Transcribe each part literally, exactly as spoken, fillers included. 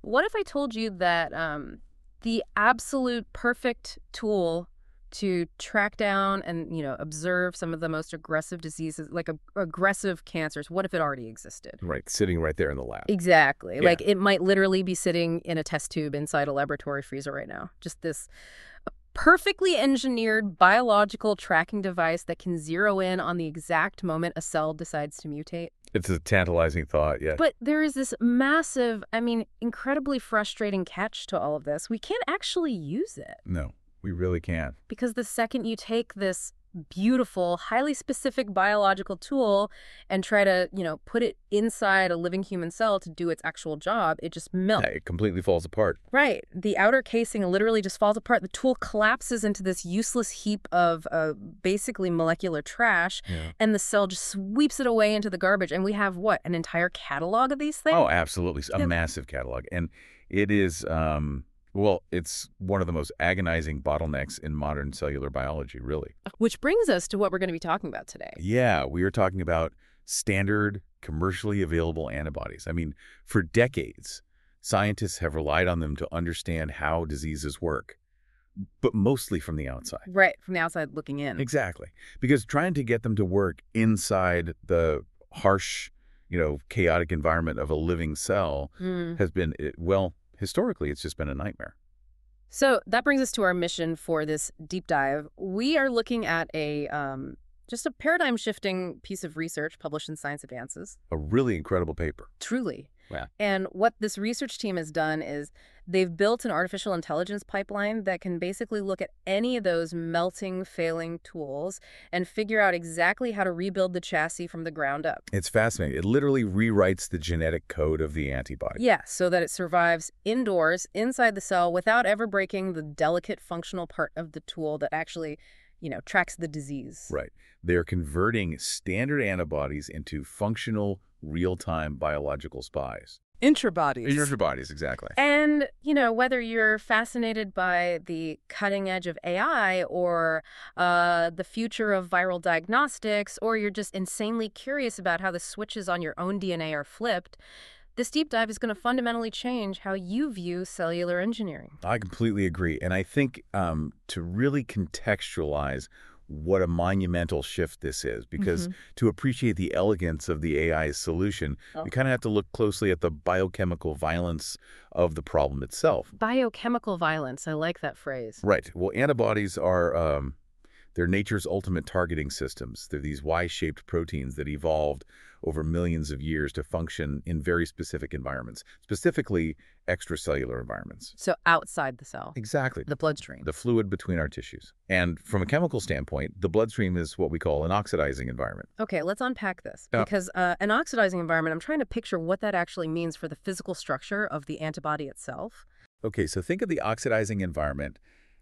What if I told you that um, the absolute perfect tool to track down and, you know, observe some of the most aggressive diseases, like a, aggressive cancers, what if it already existed? Right, sitting right there in the lab. Exactly. Yeah. Like it might literally be sitting in a test tube inside a laboratory freezer right now. Just this perfectly engineered biological tracking device that can zero in on the exact moment a cell decides to mutate. It's a tantalizing thought, yeah. But there is this massive, I mean, incredibly frustrating catch to all of this. We can't actually use it. No, we really can't. Because the second you take this beautiful, highly specific biological tool and try to, you know, put it inside a living human cell to do its actual job, it just melts. Yeah, it completely falls apart. Right. The outer casing literally just falls apart. The tool collapses into this useless heap of uh, basically molecular trash, Yeah. and the cell just sweeps it away into the garbage. And we have, what, an entire catalog of these things? Oh, absolutely. A Yeah. massive catalog. And it is, um, well, it's one of the most agonizing bottlenecks in modern cellular biology, really. Which brings us to what we're going to be talking about today. Yeah, we are talking about standard, commercially available antibodies. I mean, for decades, scientists have relied on them to understand how diseases work, but mostly from the outside. Right, from the outside looking in. Exactly. Because trying to get them to work inside the harsh, you know, chaotic environment of a living cell Mm. has been, it- well, historically, it's just been a nightmare. So that brings us to our mission for this deep dive. We are looking at a um, just a paradigm-shifting piece of research published in Science Advances. A really incredible paper. Truly. Wow. And what this research team has done is they've built an artificial intelligence pipeline that can basically look at any of those melting, failing tools and figure out exactly how to rebuild the chassis from the ground up. It's fascinating. It literally rewrites the genetic code of the antibody. Yeah, so that it survives indoors, inside the cell, without ever breaking the delicate functional part of the tool that actually, you know, tracks the disease. Right. They're converting standard antibodies into functional, real-time biological spies. Intrabodies. Antibodies, exactly. And, you know, whether you're fascinated by the cutting edge of A I or uh, the future of viral diagnostics, or you're just insanely curious about how the switches on your own D N A are flipped, this deep dive is going to fundamentally change how you view cellular engineering. I completely agree. And I think um, to really contextualize what a monumental shift this is, because Mm-hmm. to appreciate the elegance of the A I's solution, Oh. we kind of have to look closely at the biochemical violence of the problem itself. Biochemical violence, I like that phrase. Right. Well, antibodies are um, they're nature's ultimate targeting systems. They're these Y-shaped proteins that evolved over millions of years to function in very specific environments, specifically extracellular environments. So outside the cell, Exactly. the bloodstream. The fluid between our tissues. And from a chemical standpoint, the bloodstream is what we call an oxidizing environment. Okay, let's unpack this. Yeah. Because uh, an oxidizing environment, I'm trying to picture what that actually means for the physical structure of the antibody itself. Okay, so think of the oxidizing environment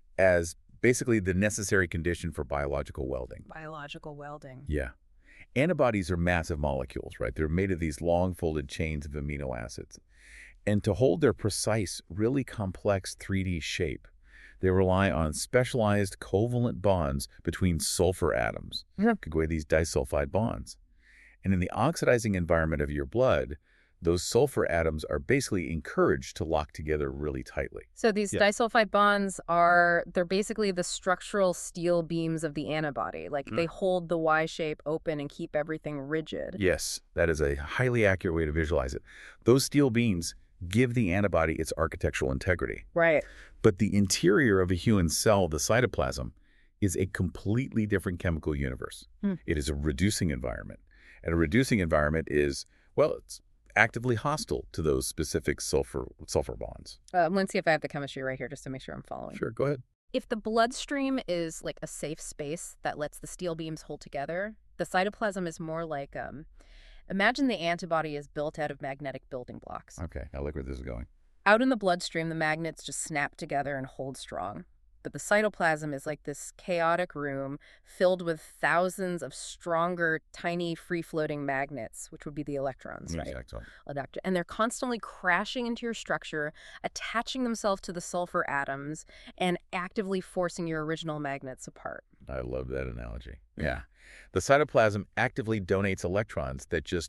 as basically the necessary condition for biological welding. Biological welding. Yeah. Antibodies are massive molecules, right? They're made of these long folded chains of amino acids. And to hold their precise, really complex three D shape, they rely on specialized covalent bonds between sulfur atoms. Yeah. Could these disulfide bonds. And in the oxidizing environment of your blood, those sulfur atoms are basically encouraged to lock together really tightly. So these Yeah. disulfide bonds are, they're basically the structural steel beams of the antibody. Like Mm. they hold the Y shape open and keep everything rigid. Yes, that is a highly accurate way to visualize it. Those steel beams give the antibody its architectural integrity. Right. But the interior of a human cell, the cytoplasm, is a completely different chemical universe. Hmm. It is a reducing environment. And a reducing environment is, well, it's actively hostile to those specific sulfur sulfur bonds. Uh, let's see if I have the chemistry right here just to make sure I'm following. Sure, go ahead. If the bloodstream is like a safe space that lets the steel beams hold together, the cytoplasm is more like, um, imagine the antibody is built out of magnetic building blocks. Okay, I like where this is going. Out in the bloodstream, the magnets just snap together and hold strong. But the cytoplasm is like this chaotic room filled with thousands of stronger, tiny, free-floating magnets, which would be the electrons, right? Exactly. Electron- And they're constantly crashing into your structure, attaching themselves to the sulfur atoms, and actively forcing your original magnets apart. I love that analogy. Yeah. The cytoplasm actively donates electrons that just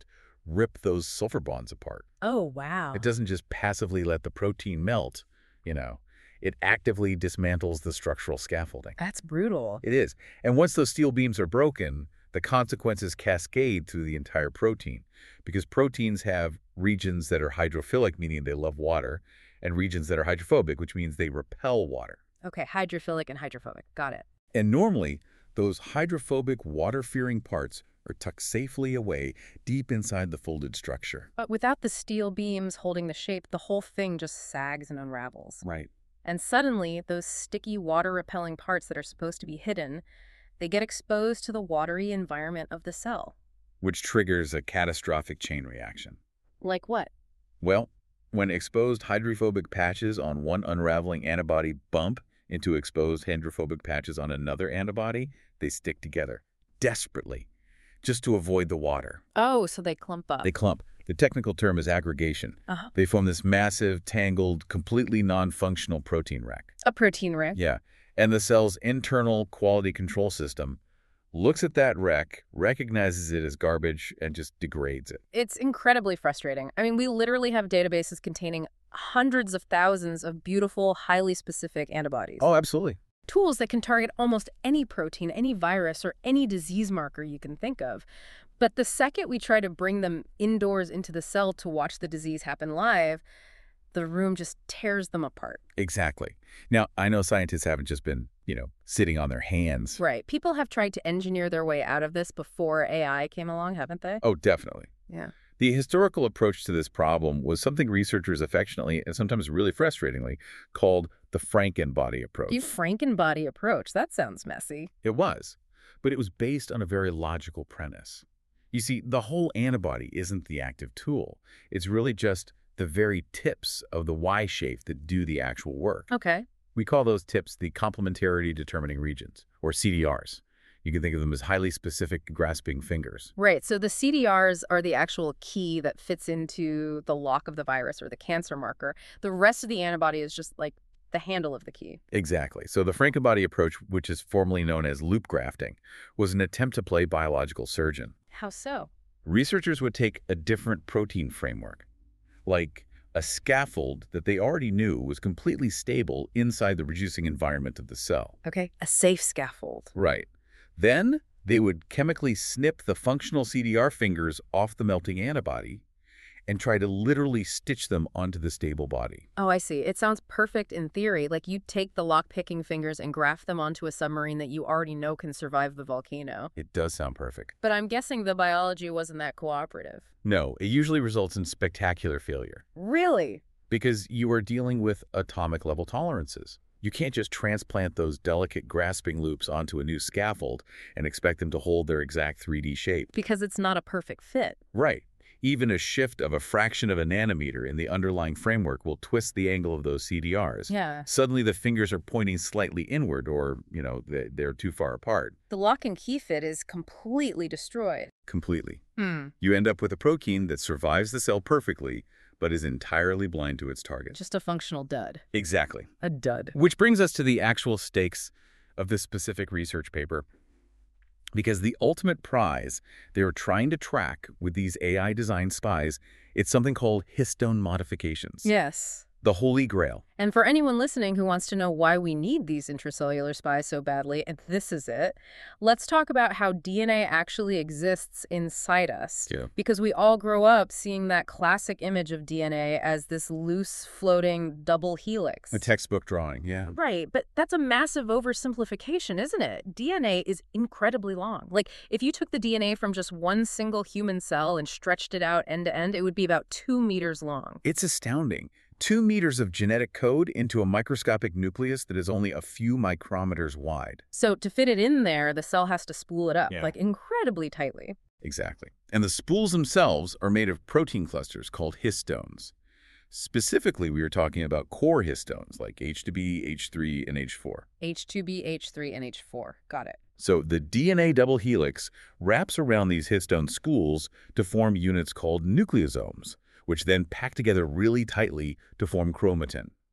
rip those sulfur bonds apart. Oh, wow. It doesn't just passively let the protein melt, you know. It actively dismantles the structural scaffolding. That's brutal. It is. And once those steel beams are broken, the consequences cascade through the entire protein, because proteins have regions that are hydrophilic, meaning they love water, and regions that are hydrophobic, which means they repel water. Okay, hydrophilic and hydrophobic. Got it. And normally, those hydrophobic, water-fearing parts are tucked safely away deep inside the folded structure. But without the steel beams holding the shape, the whole thing just sags and unravels. Right. And suddenly, those sticky, water-repelling parts that are supposed to be hidden, they get exposed to the watery environment of the cell. Which triggers a catastrophic chain reaction. Like what? Well, when exposed hydrophobic patches on one unraveling antibody bump into exposed hydrophobic patches on another antibody, they stick together, desperately, just to avoid the water. Oh, so they clump up. They clump. The technical term is aggregation. Uh-huh. They form this massive, tangled, completely non-functional protein wreck. A protein wreck? Yeah. And the cell's internal quality control system looks at that wreck, recognizes it as garbage, and just degrades it. It's incredibly frustrating. I mean, we literally have databases containing hundreds of thousands of beautiful, highly specific antibodies. Oh, absolutely. Tools that can target almost any protein, any virus, or any disease marker you can think of. But the second we try to bring them indoors into the cell to watch the disease happen live, the room just tears them apart. Exactly. Now, I know scientists haven't just been, you know, sitting on their hands. Right. People have tried to engineer their way out of this before A I came along, haven't they? Oh, definitely. Yeah. The historical approach to this problem was something researchers affectionately and sometimes really frustratingly called the Frankenbody approach. The Frankenbody approach. That sounds messy. It was, but it was based on a very logical premise. You see, the whole antibody isn't the active tool. It's really just the very tips of the Y shape that do the actual work. Okay. We call those tips the complementarity determining regions, or C D Rs. You can think of them as highly specific grasping fingers. Right. So the C D Rs are the actual key that fits into the lock of the virus or the cancer marker. The rest of the antibody is just like the handle of the key. Exactly. So the Frankenbody approach, which is formerly known as loop grafting, was an attempt to play biological surgeon. How so? Researchers would take a different protein framework, like a scaffold that they already knew was completely stable inside the reducing environment of the cell. Okay. A safe scaffold. Right. Then they would chemically snip the functional C D R fingers off the melting antibody and try to literally stitch them onto the stable body. Oh, I see. It sounds perfect in theory. Like you take the lock-picking fingers and graft them onto a submarine that you already know can survive the volcano. It does sound perfect. But I'm guessing the biology wasn't that cooperative. No, it usually results in spectacular failure. Really? Because you are dealing with atomic level tolerances. You can't just transplant those delicate grasping loops onto a new scaffold and expect them to hold their exact three D shape. Because it's not a perfect fit. Right. Even a shift of a fraction of a nanometer in the underlying framework will twist the angle of those C D Rs. Yeah. Suddenly the fingers are pointing slightly inward or, you know, they're too far apart. The lock and key fit is completely destroyed. Completely. Hmm. You end up with a protein that survives the cell perfectly, but is entirely blind to its target. Just a functional dud. Exactly. A dud. Which brings us to the actual stakes of this specific research paper. Because the ultimate prize they were trying to track with these A I-designed spies, it's something called histone modifications. Yes. The holy grail. And for anyone listening who wants to know why we need these intracellular spies so badly, and this is it, let's talk about how D N A actually exists inside us. Yeah. Because we all grow up seeing that classic image of D N A as this loose, floating double helix. A textbook drawing, yeah. Right, but that's a massive oversimplification, isn't it? D N A is incredibly long. Like, if you took the D N A from just one single human cell and stretched it out end to end, it would be about two meters long. It's astounding. Two meters of genetic code into a microscopic nucleus that is only a few micrometers wide. So to fit it in there, the cell has to spool it up, Yeah. like incredibly tightly. Exactly. And the spools themselves are made of protein clusters called histones. Specifically, we are talking about core histones like H two B, H three, and H four. H two B, H three, and H four. Got it. So the D N A double helix wraps around these histone spools to form units called nucleosomes, which then pack together really tightly to form chromatin.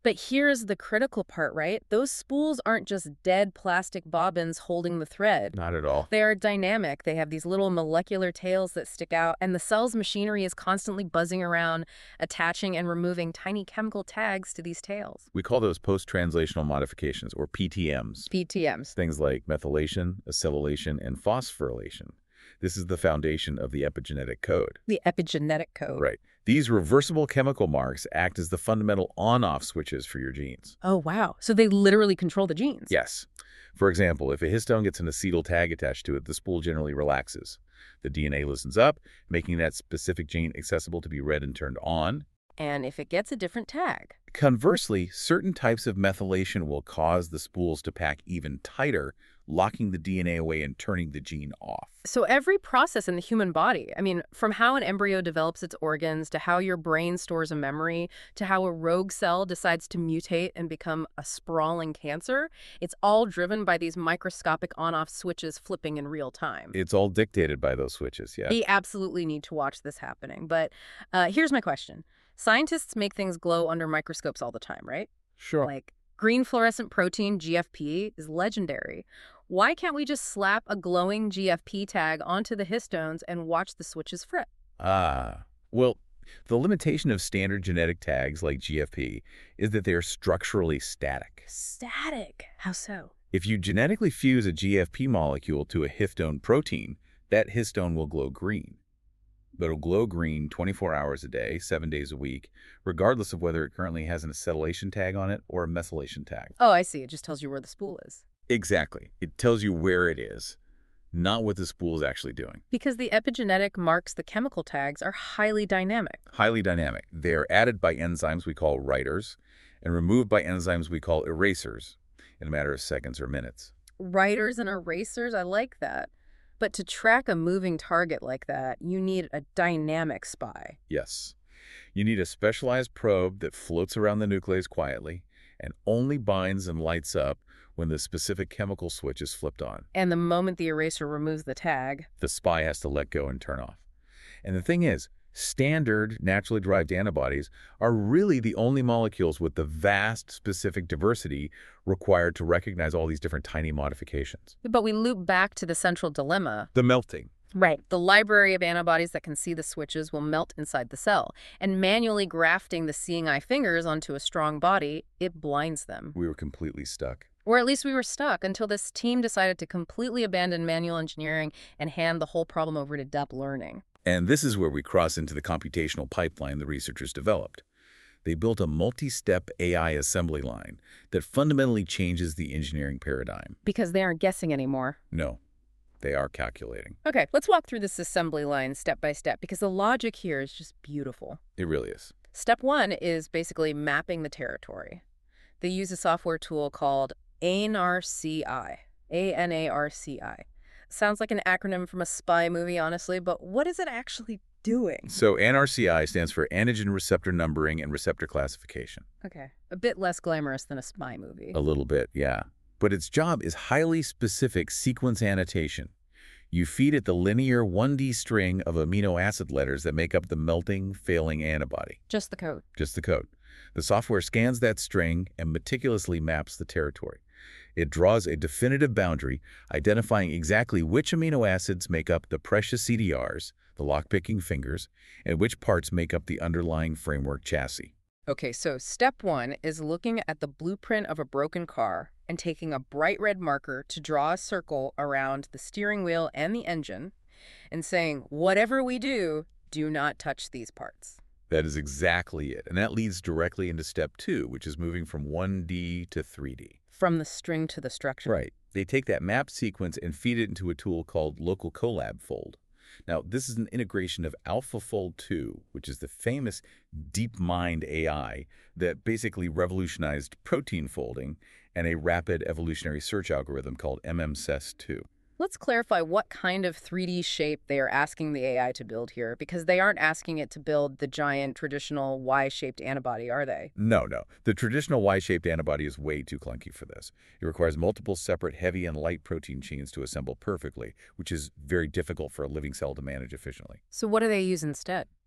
But here's the critical part, right? Those spools aren't just dead plastic bobbins holding the thread. Not at all. They are dynamic. They have these little molecular tails that stick out, and the cell's machinery is constantly buzzing around, attaching and removing tiny chemical tags to these tails. We call those post-translational modifications, or P T Ms. P T Ms. Things like methylation, acetylation, and phosphorylation. This is the foundation of the epigenetic code. The epigenetic code. Right. These reversible chemical marks act as the fundamental on-off switches for your genes. Oh, wow. So they literally control the genes. Yes. For example, if a histone gets an acetyl tag attached to it, the spool generally relaxes. The D N A loosens up, making that specific gene accessible to be read and turned on. And if it gets a different tag? Conversely, certain types of methylation will cause the spools to pack even tighter, locking the D N A away and turning the gene off. So every process in the human body, I mean, from how an embryo develops its organs, to how your brain stores a memory, to how a rogue cell decides to mutate and become a sprawling cancer, it's all driven by these microscopic on-off switches flipping in real time. It's all dictated by those switches, yeah. We absolutely need to watch this happening. But uh, here's my question. Scientists make things glow under microscopes all the time, right? Sure. Like green fluorescent protein, G F P, is legendary. Why can't we just slap a glowing G F P tag onto the histones and watch the switches flip? Ah, well, the limitation of standard genetic tags like G F P is that they are structurally static. Static? How so? If you genetically fuse a G F P molecule to a histone protein, that histone will glow green. But it'll glow green twenty-four hours a day, seven days a week, regardless of whether it currently has an acetylation tag on it or a methylation tag. Oh, I see. It just tells you where the spool is. Exactly. It tells you where it is, not what the spool is actually doing. Because the epigenetic marks, the chemical tags, are highly dynamic. Highly dynamic. They are added by enzymes we call writers and removed by enzymes we call erasers in a matter of seconds or minutes. Writers and erasers, I like that. But to track a moving target like that, you need a dynamic spy. Yes. You need a specialized probe that floats around the nucleus quietly and only binds and lights up when the specific chemical switch is flipped on. And the moment the eraser removes the tag, the spy has to let go and turn off. And the thing is, standard naturally derived antibodies are really the only molecules with the vast specific diversity required to recognize all these different tiny modifications. But we loop back to the central dilemma. The melting. Right. The library of antibodies that can see the switches will melt inside the cell, and manually grafting the seeing eye fingers onto a strong body, it blinds them. We were completely stuck. Or at least we were stuck until this team decided to completely abandon manual engineering and hand the whole problem over to deep learning. And this is where we cross into the computational pipeline the researchers developed. They built a multi-step A I assembly line that fundamentally changes the engineering paradigm. Because they aren't guessing anymore. No, they are calculating. Okay, let's walk through this assembly line step by step, because the logic here is just beautiful. It really is. Step one is basically mapping the territory. They use a software tool called A N A R C I. A N A R C I. Sounds like an acronym from a spy movie, honestly, but what is it actually doing? So A N A R C I stands for Antigen Receptor Numbering and Receptor Classification. Okay, a bit less glamorous than a spy movie. A little bit, yeah. But its job is highly specific sequence annotation. You feed it the linear one D string of amino acid letters that make up the melting, failing antibody. Just the code. Just the code. The software scans that string and meticulously maps the territory. It draws a definitive boundary, identifying exactly which amino acids make up the precious C D Rs, the lock-picking fingers, and which parts make up the underlying framework chassis. Okay, so step one is looking at the blueprint of a broken car and taking a bright red marker to draw a circle around the steering wheel and the engine and saying, whatever we do, do not touch these parts. That is exactly it. And that leads directly into step two, which is moving from one D to three D. From the string to the structure. Right. They take that mapped sequence and feed it into a tool called Local Colab Fold. Now, this is an integration of AlphaFold two, which is the famous DeepMind A I that basically revolutionized protein folding, and a rapid evolutionary search algorithm called M M S E S two. Let's clarify what kind of three D shape they are asking the A I to build here, because they aren't asking it to build the giant traditional Y-shaped antibody, are they? No, no. The traditional Y-shaped antibody is way too clunky for this. It requires multiple separate heavy and light protein chains to assemble perfectly, which is very difficult for a living cell to manage efficiently. So what do they use instead?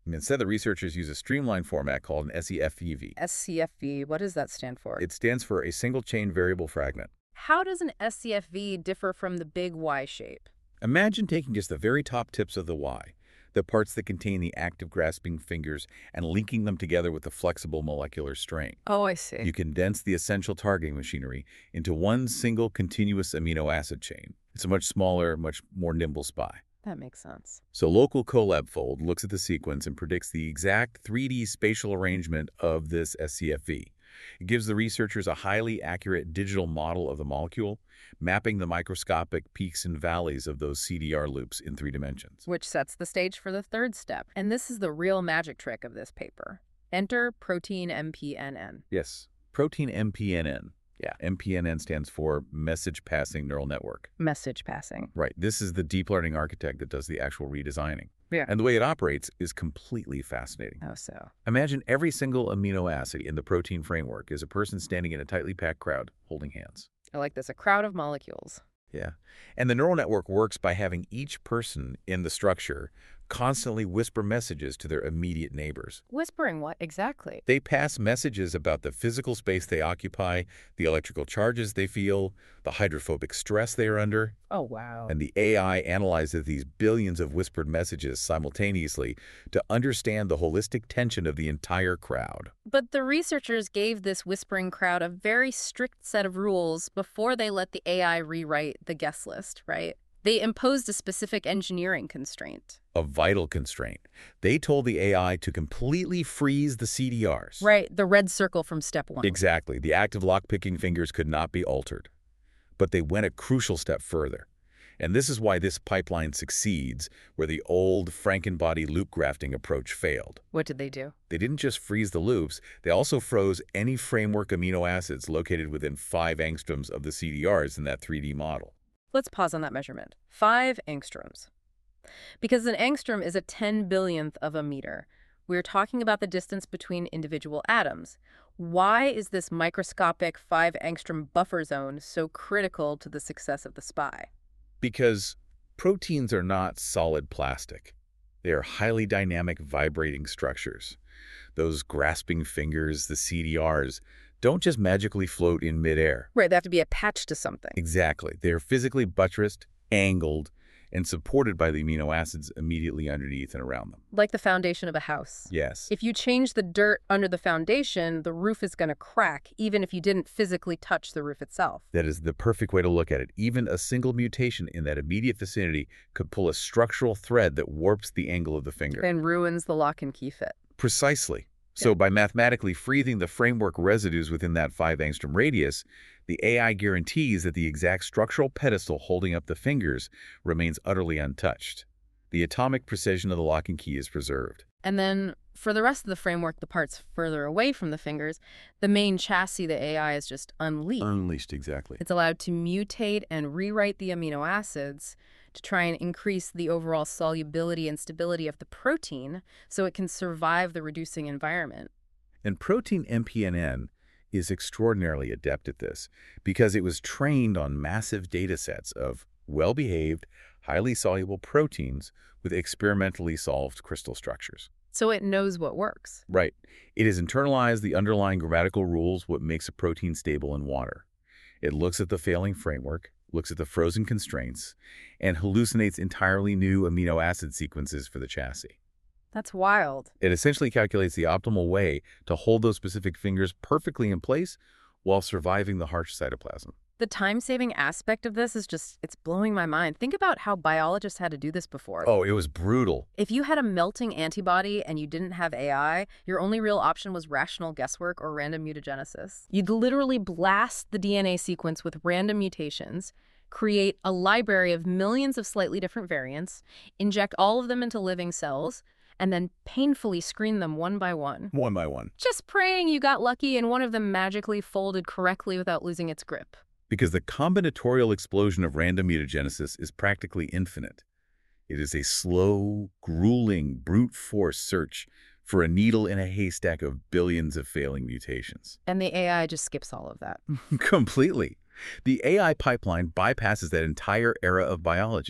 Instead, the researchers use a streamlined format called an S E F V. S C F V, what does that stand for? It stands for a single-chain variable fragment. How does an S C F V differ from the big Y shape? Imagine taking just the very top tips of the Y, the parts that contain the active grasping fingers, and linking them together with the flexible molecular string. Oh, I see. You condense the essential targeting machinery into one single continuous amino acid chain. It's a much smaller, much more nimble spy. That makes sense. So Local CoLabFold looks at the sequence and predicts the exact three D spatial arrangement of this S C F V. It gives the researchers a highly accurate digital model of the molecule, mapping the microscopic peaks and valleys of those C D R loops in three dimensions. Which sets the stage for the third step. And this is the real magic trick of this paper. Enter protein M P N N. Yes, protein M P N N. Yeah, M P N N stands for Message Passing Neural Network. Message passing. Right. This is the deep learning architect that does the actual redesigning. Yeah. And the way it operates is completely fascinating. Oh, so. Imagine every single amino acid in the protein framework is a person standing in a tightly packed crowd holding hands. I like this, a crowd of molecules. Yeah. And the neural network works by having each person in the structure constantly whisper messages to their immediate neighbors. Whispering what exactly? They pass messages about the physical space they occupy, the electrical charges they feel, the hydrophobic stress they are under. Oh, wow. And the A I analyzes these billions of whispered messages simultaneously to understand the holistic tension of the entire crowd. But the researchers gave this whispering crowd a very strict set of rules before they let the A I rewrite the guest list, right? They imposed a specific engineering constraint. A vital constraint. They told the A I to completely freeze the C D Rs. Right, the red circle from step one. Exactly. The active lock-picking fingers could not be altered. But they went a crucial step further. And this is why this pipeline succeeds, where the old Frankenbody loop grafting approach failed. What did they do? They didn't just freeze the loops, they also froze any framework amino acids located within five angstroms of the C D Rs in that three D model. Let's pause on that measurement. Five angstroms. Because an angstrom is a ten billionth of a meter. We're talking about the distance between individual atoms. Why is this microscopic five angstrom buffer zone so critical to the success of the spy? Because proteins are not solid plastic. They are highly dynamic, vibrating structures. Those grasping fingers, the C D Rs, don't just magically float in midair. Right, they have to be attached to something. Exactly. They are physically buttressed, angled, and supported by the amino acids immediately underneath and around them. Like the foundation of a house. Yes. If you change the dirt under the foundation, the roof is going to crack, even if you didn't physically touch the roof itself. That is the perfect way to look at it. Even a single mutation in that immediate vicinity could pull a structural thread that warps the angle of the finger. And ruins the lock and key fit. Precisely. So by mathematically freezing the framework residues within that five angstrom radius, the A I guarantees that the exact structural pedestal holding up the fingers remains utterly untouched. The atomic precision of the lock and key is preserved. And then for the rest of the framework, the parts further away from the fingers, the main chassis, the A I, is just unleashed. Unleashed, exactly. It's allowed to mutate and rewrite the amino acids to try and increase the overall solubility and stability of the protein so it can survive the reducing environment. And protein M P N N is extraordinarily adept at this because it was trained on massive data sets of well-behaved, highly soluble proteins with experimentally solved crystal structures. So it knows what works. Right. It has internalized the underlying grammatical rules, what makes a protein stable in water. It looks at the failing framework, looks at the frozen constraints, and hallucinates entirely new amino acid sequences for the chassis. That's wild. It essentially calculates the optimal way to hold those specific fingers perfectly in place while surviving the harsh cytoplasm. The time-saving aspect of this is just, it's blowing my mind. Think about how biologists had to do this before. Oh, it was brutal. If you had a melting antibody and you didn't have A I, your only real option was rational guesswork or random mutagenesis. You'd literally blast the D N A sequence with random mutations, create a library of millions of slightly different variants, inject all of them into living cells, and then painfully screen them one by one. One by one. Just praying you got lucky and one of them magically folded correctly without losing its grip. Because the combinatorial explosion of random mutagenesis is practically infinite. It is a slow, grueling, brute force search for a needle in a haystack of billions of failing mutations. And the A I just skips all of that. Completely. The A I pipeline bypasses that entire era of biology.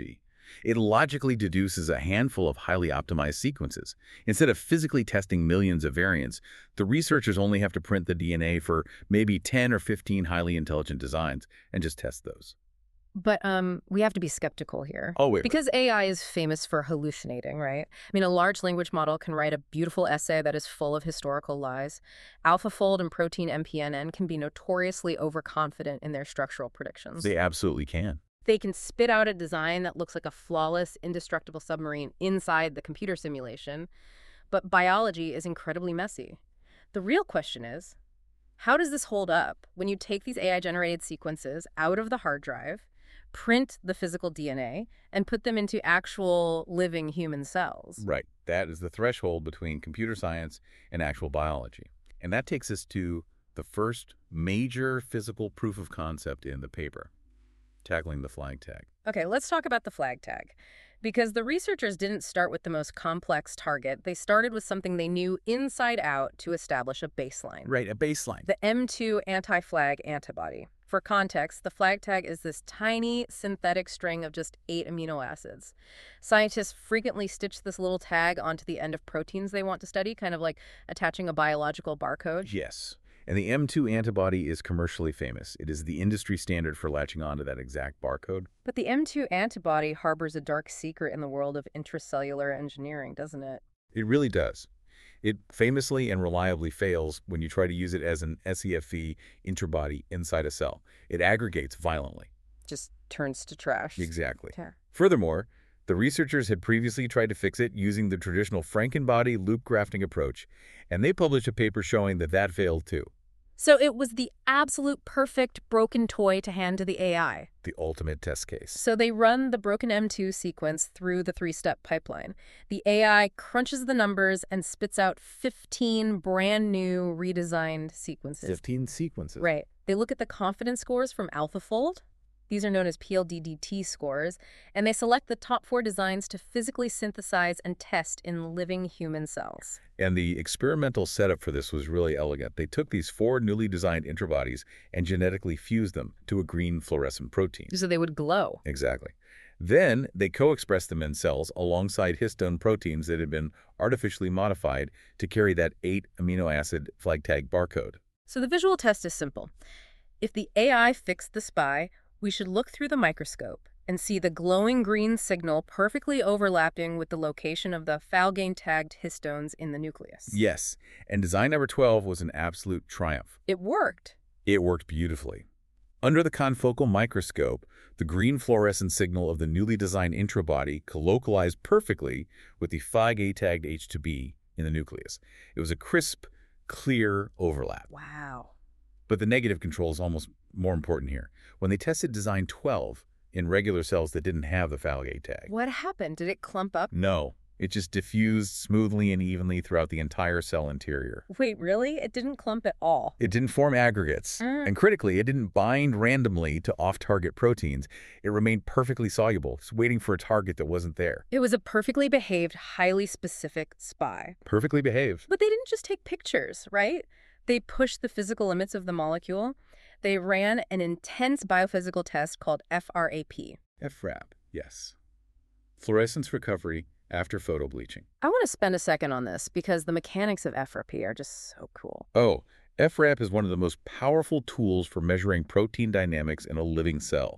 It logically deduces a handful of highly optimized sequences. Instead of physically testing millions of variants, the researchers only have to print the D N A for maybe ten or fifteen highly intelligent designs and just test those. But um, we have to be skeptical here. Oh, wait, wait. Because A I is famous for hallucinating, right? I mean, a large language model can write a beautiful essay that is full of historical lies. AlphaFold and Protein M P N N can be notoriously overconfident in their structural predictions. They absolutely can. They can spit out a design that looks like a flawless, indestructible submarine inside the computer simulation. But biology is incredibly messy. The real question is, how does this hold up when you take these A I-generated sequences out of the hard drive, print the physical D N A, and put them into actual living human cells? Right. That is the threshold between computer science and actual biology. And that takes us to the first major physical proof of concept in the paper, tackling the flag tag. Okay, let's talk about the flag tag. Because the researchers didn't start with the most complex target. They started with something they knew inside out to establish a baseline. Right, a baseline. The M two anti-flag antibody. For context, the flag tag is this tiny synthetic string of just eight amino acids. Scientists frequently stitch this little tag onto the end of proteins they want to study, kind of like attaching a biological barcode. Yes. And the M two antibody is commercially famous. It is the industry standard for latching onto that exact barcode. But the M two antibody harbors a dark secret in the world of intracellular engineering, doesn't it? It really does. It famously and reliably fails when you try to use it as an scFv interbody inside a cell. It aggregates violently. Just turns to trash. Exactly. Yeah. Furthermore, the researchers had previously tried to fix it using the traditional Frankenbody loop grafting approach, and they published a paper showing that that failed too. So it was the absolute perfect broken toy to hand to the A I. The ultimate test case. So they run the broken M two sequence through the three-step pipeline. The A I crunches the numbers and spits out fifteen brand new redesigned sequences. fifteen sequences. Right. They look at the confidence scores from AlphaFold. These are known as P L D D T scores, and they select the top four designs to physically synthesize and test in living human cells. And the experimental setup for this was really elegant. They took these four newly designed interbodies and genetically fused them to a green fluorescent protein. So they would glow. Exactly. Then they co-expressed them in cells alongside histone proteins that had been artificially modified to carry that eight amino acid flag tag barcode. So the visual test is simple. If the A I fixed the spy, we should look through the microscope and see the glowing green signal perfectly overlapping with the location of the Falgane-tagged histones in the nucleus. Yes, and design number twelve was an absolute triumph. It worked. It worked beautifully. Under the confocal microscope, the green fluorescent signal of the newly designed intrabody colocalized perfectly with the Fag-A-tagged H two B in the nucleus. It was a crisp, clear overlap. Wow. But the negative control is almost more important here. When they tested design twelve in regular cells that didn't have the Fag tag. What happened? Did it clump up? No. It just diffused smoothly and evenly throughout the entire cell interior. Wait, really? It didn't clump at all? It didn't form aggregates. Mm. And critically, it didn't bind randomly to off-target proteins. It remained perfectly soluble, just waiting for a target that wasn't there. It was a perfectly behaved, highly specific spy. Perfectly behaved. But they didn't just take pictures, right? They pushed the physical limits of the molecule. They ran an intense biophysical test called F R A P. F R A P, yes. Fluorescence recovery after photobleaching. I want to spend a second on this because the mechanics of F R P are just so cool. Oh, F R A P is one of the most powerful tools for measuring protein dynamics in a living cell.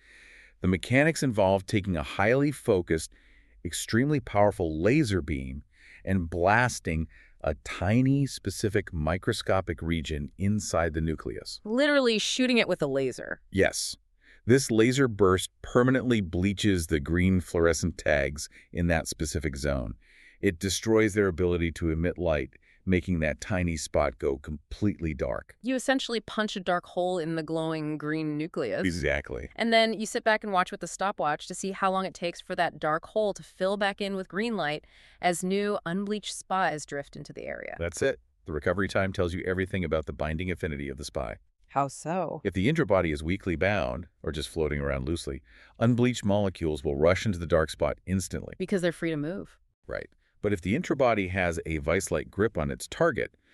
The mechanics involve taking a highly focused, extremely powerful laser beam and blasting a tiny, specific microscopic region inside the nucleus. Literally shooting it with a laser. Yes. This laser burst permanently bleaches the green fluorescent tags in that specific zone. It destroys their ability to emit light, making that tiny spot go completely dark. You essentially punch a dark hole in the glowing green nucleus. Exactly. And then you sit back and watch with the stopwatch to see how long it takes for that dark hole to fill back in with green light as new unbleached spies drift into the area. That's it. The recovery time tells you everything about the binding affinity of the spy. How so? If the interbody is weakly bound, or just floating around loosely, unbleached molecules will rush into the dark spot instantly. Because they're free to move. Right. But if the intrabody has a vice-like grip on its target,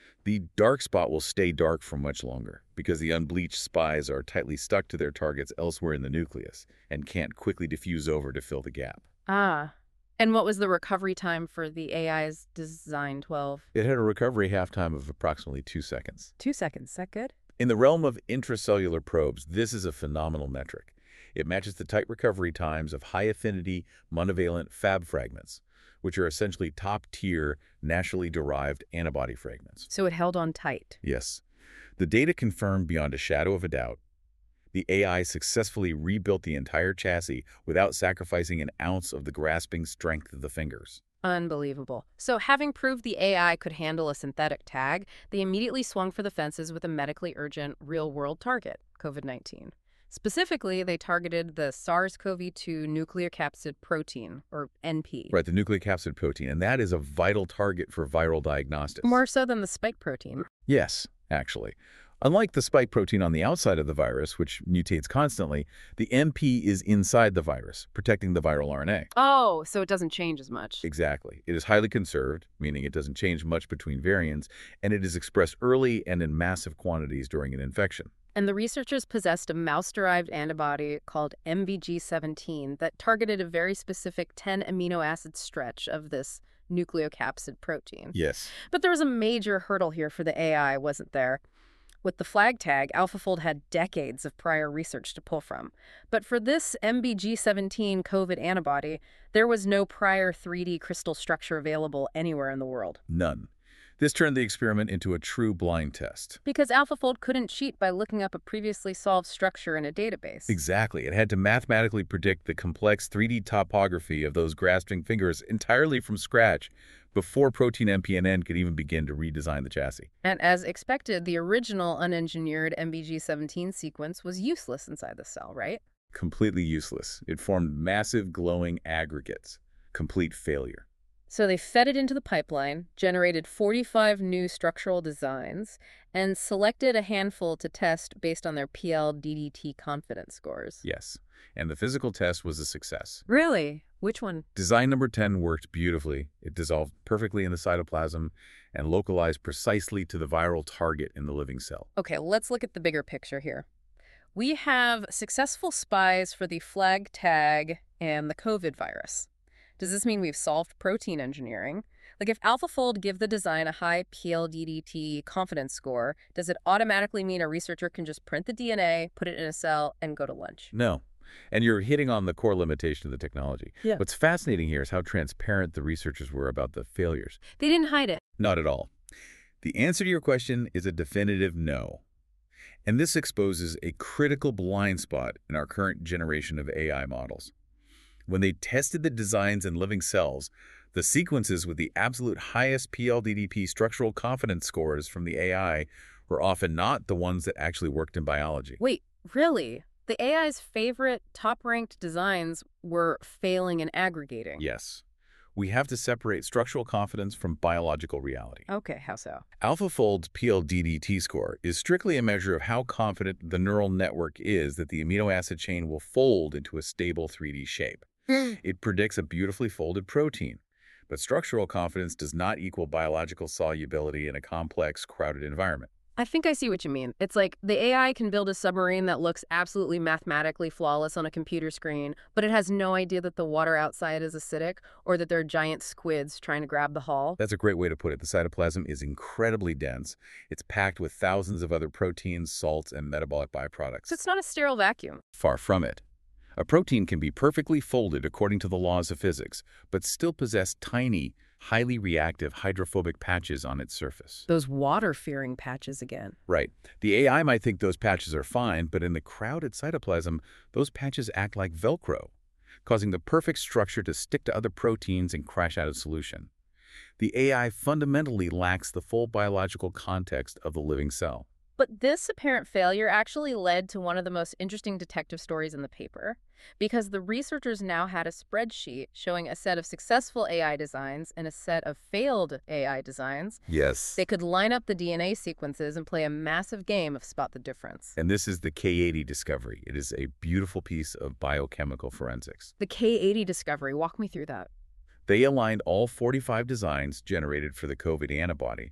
The dark spot will stay dark for much longer because the unbleached spies are tightly stuck to their targets elsewhere in the nucleus and can't quickly diffuse over to fill the gap. Ah. And what was the recovery time for the A I's Design twelve? It had a recovery halftime of approximately two seconds. Two seconds. Is that good? In the realm of intracellular probes, this is a phenomenal metric. It matches the tight recovery times of high-affinity monovalent Fab fragments, which are essentially top-tier, naturally derived antibody fragments. So it held on tight. Yes. The data confirmed beyond a shadow of a doubt the A I successfully rebuilt the entire chassis without sacrificing an ounce of the grasping strength of the fingers. Unbelievable. So having proved the A I could handle a synthetic tag, they immediately swung for the fences with a medically urgent, real-world target, COVID nineteen. Specifically, they targeted the SARS CoV two nucleocapsid protein, or N P. Right, the nucleocapsid protein, and that is a vital target for viral diagnostics. More so than the spike protein. Yes, actually. Unlike the spike protein on the outside of the virus, which mutates constantly, the N P is inside the virus, protecting the viral R N A. Oh, so it doesn't change as much. Exactly. It is highly conserved, meaning it doesn't change much between variants, and it is expressed early and in massive quantities during an infection. And the researchers possessed a mouse-derived antibody called M B G seventeen that targeted a very specific ten amino acid stretch of this nucleocapsid protein. Yes. But there was a major hurdle here for the A I, wasn't there? With the flag tag, AlphaFold had decades of prior research to pull from. But for this M B G seventeen COVID antibody, there was no prior three D crystal structure available anywhere in the world. None. This turned the experiment into a true blind test. Because AlphaFold couldn't cheat by looking up a previously solved structure in a database. Exactly. It had to mathematically predict the complex three D topography of those grasping fingers entirely from scratch before Protein M P N N could even begin to redesign the chassis. And as expected, the original unengineered M B G seventeen sequence was useless inside the cell, right? Completely useless. It formed massive glowing aggregates. Complete failure. So they fed it into the pipeline, generated forty-five new structural designs, and selected a handful to test based on their P L D D T confidence scores. Yes. And the physical test was a success. Really? Which one? Design number ten worked beautifully. It dissolved perfectly in the cytoplasm and localized precisely to the viral target in the living cell. Okay, let's look at the bigger picture here. We have successful spies for the flag tag and the COVID virus. Does this mean we've solved protein engineering? Like if AlphaFold give the design a high P L D D T confidence score, does it automatically mean a researcher can just print the D N A, put it in a cell, and go to lunch? No. And you're hitting on the core limitation of the technology. Yeah. What's fascinating here is how transparent the researchers were about the failures. They didn't hide it. Not at all. The answer to your question is a definitive no. And this exposes a critical blind spot in our current generation of A I models. When they tested the designs in living cells, the sequences with the absolute highest P L D D P structural confidence scores from the A I were often not the ones that actually worked in biology. Wait, really? The A I's favorite top-ranked designs were failing and aggregating. Yes. We have to separate structural confidence from biological reality. Okay, how so? AlphaFold's P L D D T score is strictly a measure of how confident the neural network is that the amino acid chain will fold into a stable three D shape. It predicts a beautifully folded protein. But structural confidence does not equal biological solubility in a complex, crowded environment. I think I see what you mean. It's like the A I can build a submarine that looks absolutely mathematically flawless on a computer screen, but it has no idea that the water outside is acidic or that there are giant squids trying to grab the hull. That's a great way to put it. The cytoplasm is incredibly dense. It's packed with thousands of other proteins, salts, and metabolic byproducts. So it's not a sterile vacuum. Far from it. A protein can be perfectly folded according to the laws of physics, but still possess tiny, highly reactive hydrophobic patches on its surface. Those water-fearing patches again. Right. The A I might think those patches are fine, but in the crowded cytoplasm, those patches act like Velcro, causing the perfect structure to stick to other proteins and crash out of solution. The A I fundamentally lacks the full biological context of the living cell. But this apparent failure actually led to one of the most interesting detective stories in the paper, because the researchers now had a spreadsheet showing a set of successful A I designs and a set of failed A I designs. Yes. They could line up the D N A sequences and play a massive game of spot the difference. And this is the K eighty discovery. It is a beautiful piece of biochemical forensics. The K eighty discovery, walk me through that. They aligned all forty-five designs generated for the COVID antibody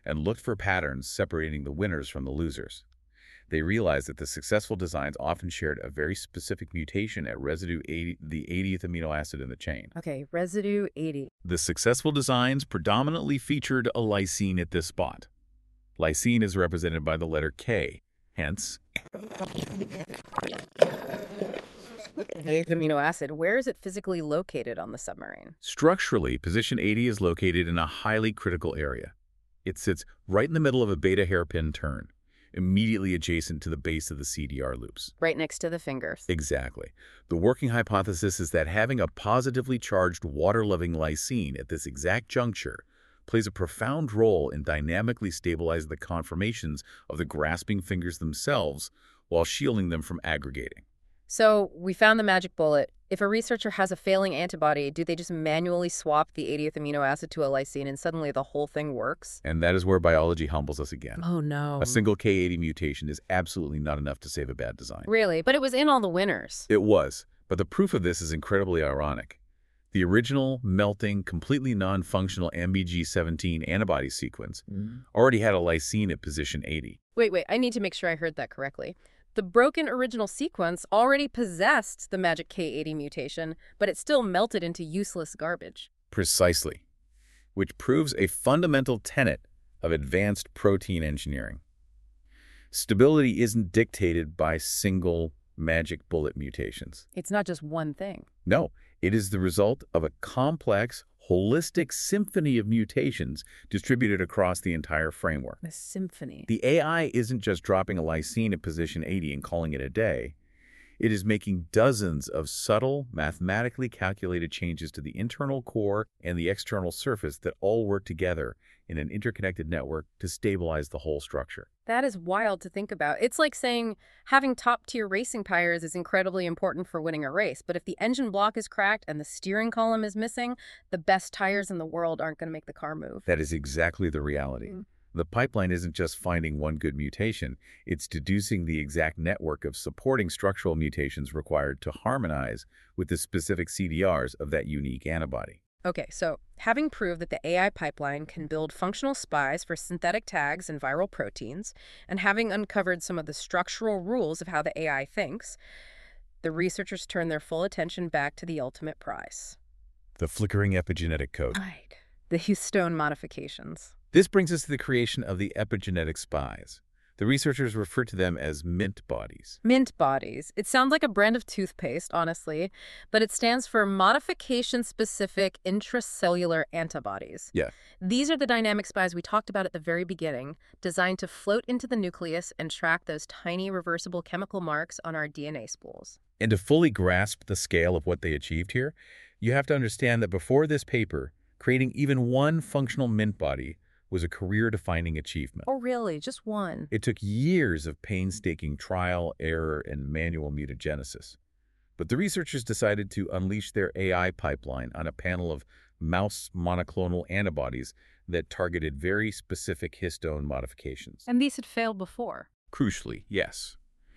and looked for patterns separating the winners from the losers. They realized that the successful designs often shared a very specific mutation at residue eighty, the eightieth amino acid in the chain. Okay, residue eighty. The successful designs predominantly featured a lysine at this spot. Lysine is represented by the letter K, hence eightieth amino acid. Where is it physically located on the submarine? structurally, position eighty is located in a highly critical area. It sits right in the middle of a beta hairpin turn, immediately adjacent to the base of the C D R loops. Right next to the fingers. Exactly. The working hypothesis is that having a positively charged water-loving lysine at this exact juncture plays a profound role in dynamically stabilizing the conformations of the grasping fingers themselves while shielding them from aggregating. So we found the magic bullet. If a researcher has a failing antibody, do they just manually swap the eightieth amino acid to a lysine and suddenly the whole thing works? And that is where biology humbles us again. Oh, no. A single K eighty mutation is absolutely not enough to save a bad design. Really? But it was in all the winners. It was, but the proof of this is incredibly ironic. The original, melting, completely non-functional M B G seventeen antibody sequence already had a lysine at position eighty. Wait, wait, I need to make sure I heard that correctly. The broken original sequence already possessed the magic K eighty mutation, but it still melted into useless garbage. Precisely, which proves a fundamental tenet of advanced protein engineering. Stability isn't dictated by single magic bullet mutations. It's not just one thing. No, it is the result of a complex, holistic symphony of mutations distributed across the entire framework. The symphony. The A I isn't just dropping a lysine at position eighty and calling it a day. It is making dozens of subtle, mathematically calculated changes to the internal core and the external surface that all work together in an interconnected network to stabilize the whole structure. That is wild to think about. It's like saying having top-tier racing tires is incredibly important for winning a race, but if the engine block is cracked and the steering column is missing, the best tires in the world aren't going to make the car move. That is exactly the reality. Mm. The pipeline isn't just finding one good mutation, it's deducing the exact network of supporting structural mutations required to harmonize with the specific C D Rs of that unique antibody. Okay, so having proved that the A I pipeline can build functional spies for synthetic tags and viral proteins, and having uncovered some of the structural rules of how the A I thinks, the researchers turn their full attention back to the ultimate prize. The flickering epigenetic code. Right. The histone modifications. This brings us to the creation of the epigenetic spies. The researchers refer to them as MINT bodies. MINT bodies. It sounds like a brand of toothpaste, honestly, but it stands for modification-specific intracellular antibodies. Yeah. These are the dynamic spies we talked about at the very beginning, designed to float into the nucleus and track those tiny reversible chemical marks on our D N A spools. And to fully grasp the scale of what they achieved here, you have to understand that before this paper, creating even one functional MINT body was a career-defining achievement. Oh, really? Just one? It took years of painstaking trial, error, and manual mutagenesis. But the researchers decided to unleash their A I pipeline on a panel of mouse monoclonal antibodies that targeted very specific histone modifications. And these had failed before? Crucially, yes.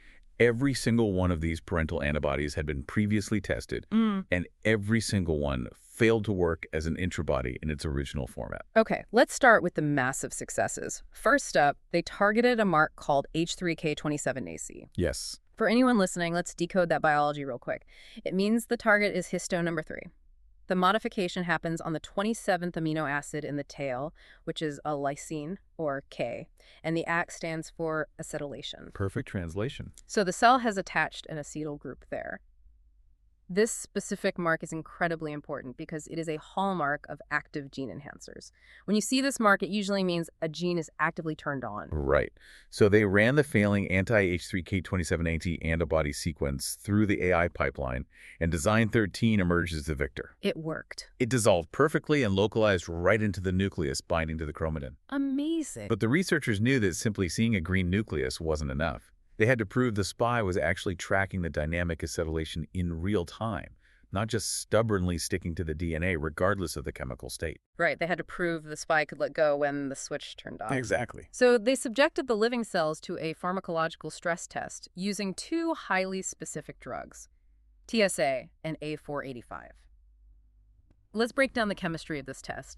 Every single one of these parental antibodies had been previously tested, mm. and every single one failed to work as an intrabody in its original format. Okay, let's start with the massive successes. First up, they targeted a mark called H three K twenty-seven A C. Yes. For anyone listening, let's decode that biology real quick. It means the target is histone number three. The modification happens on the twenty-seventh amino acid in the tail, which is a lysine, or K, and the A C stands for acetylation. Perfect translation. So the cell has attached an acetyl group there. This specific mark is incredibly important because it is a hallmark of active gene enhancers. When you see this mark, it usually means a gene is actively turned on. Right. So they ran the failing anti-H three K twenty-seven A T antibody sequence through the A I pipeline, and design thirteen emerged as the victor. It worked. It dissolved perfectly and localized right into the nucleus, binding to the chromatin. Amazing. But the researchers knew that simply seeing a green nucleus wasn't enough. They had to prove the spy was actually tracking the dynamic acetylation in real time, not just stubbornly sticking to the D N A regardless of the chemical state. Right, they had to prove the spy could let go when the switch turned off. Exactly. So they subjected the living cells to a pharmacological stress test using two highly specific drugs, T S A and A four eighty-five. Let's break down the chemistry of this test.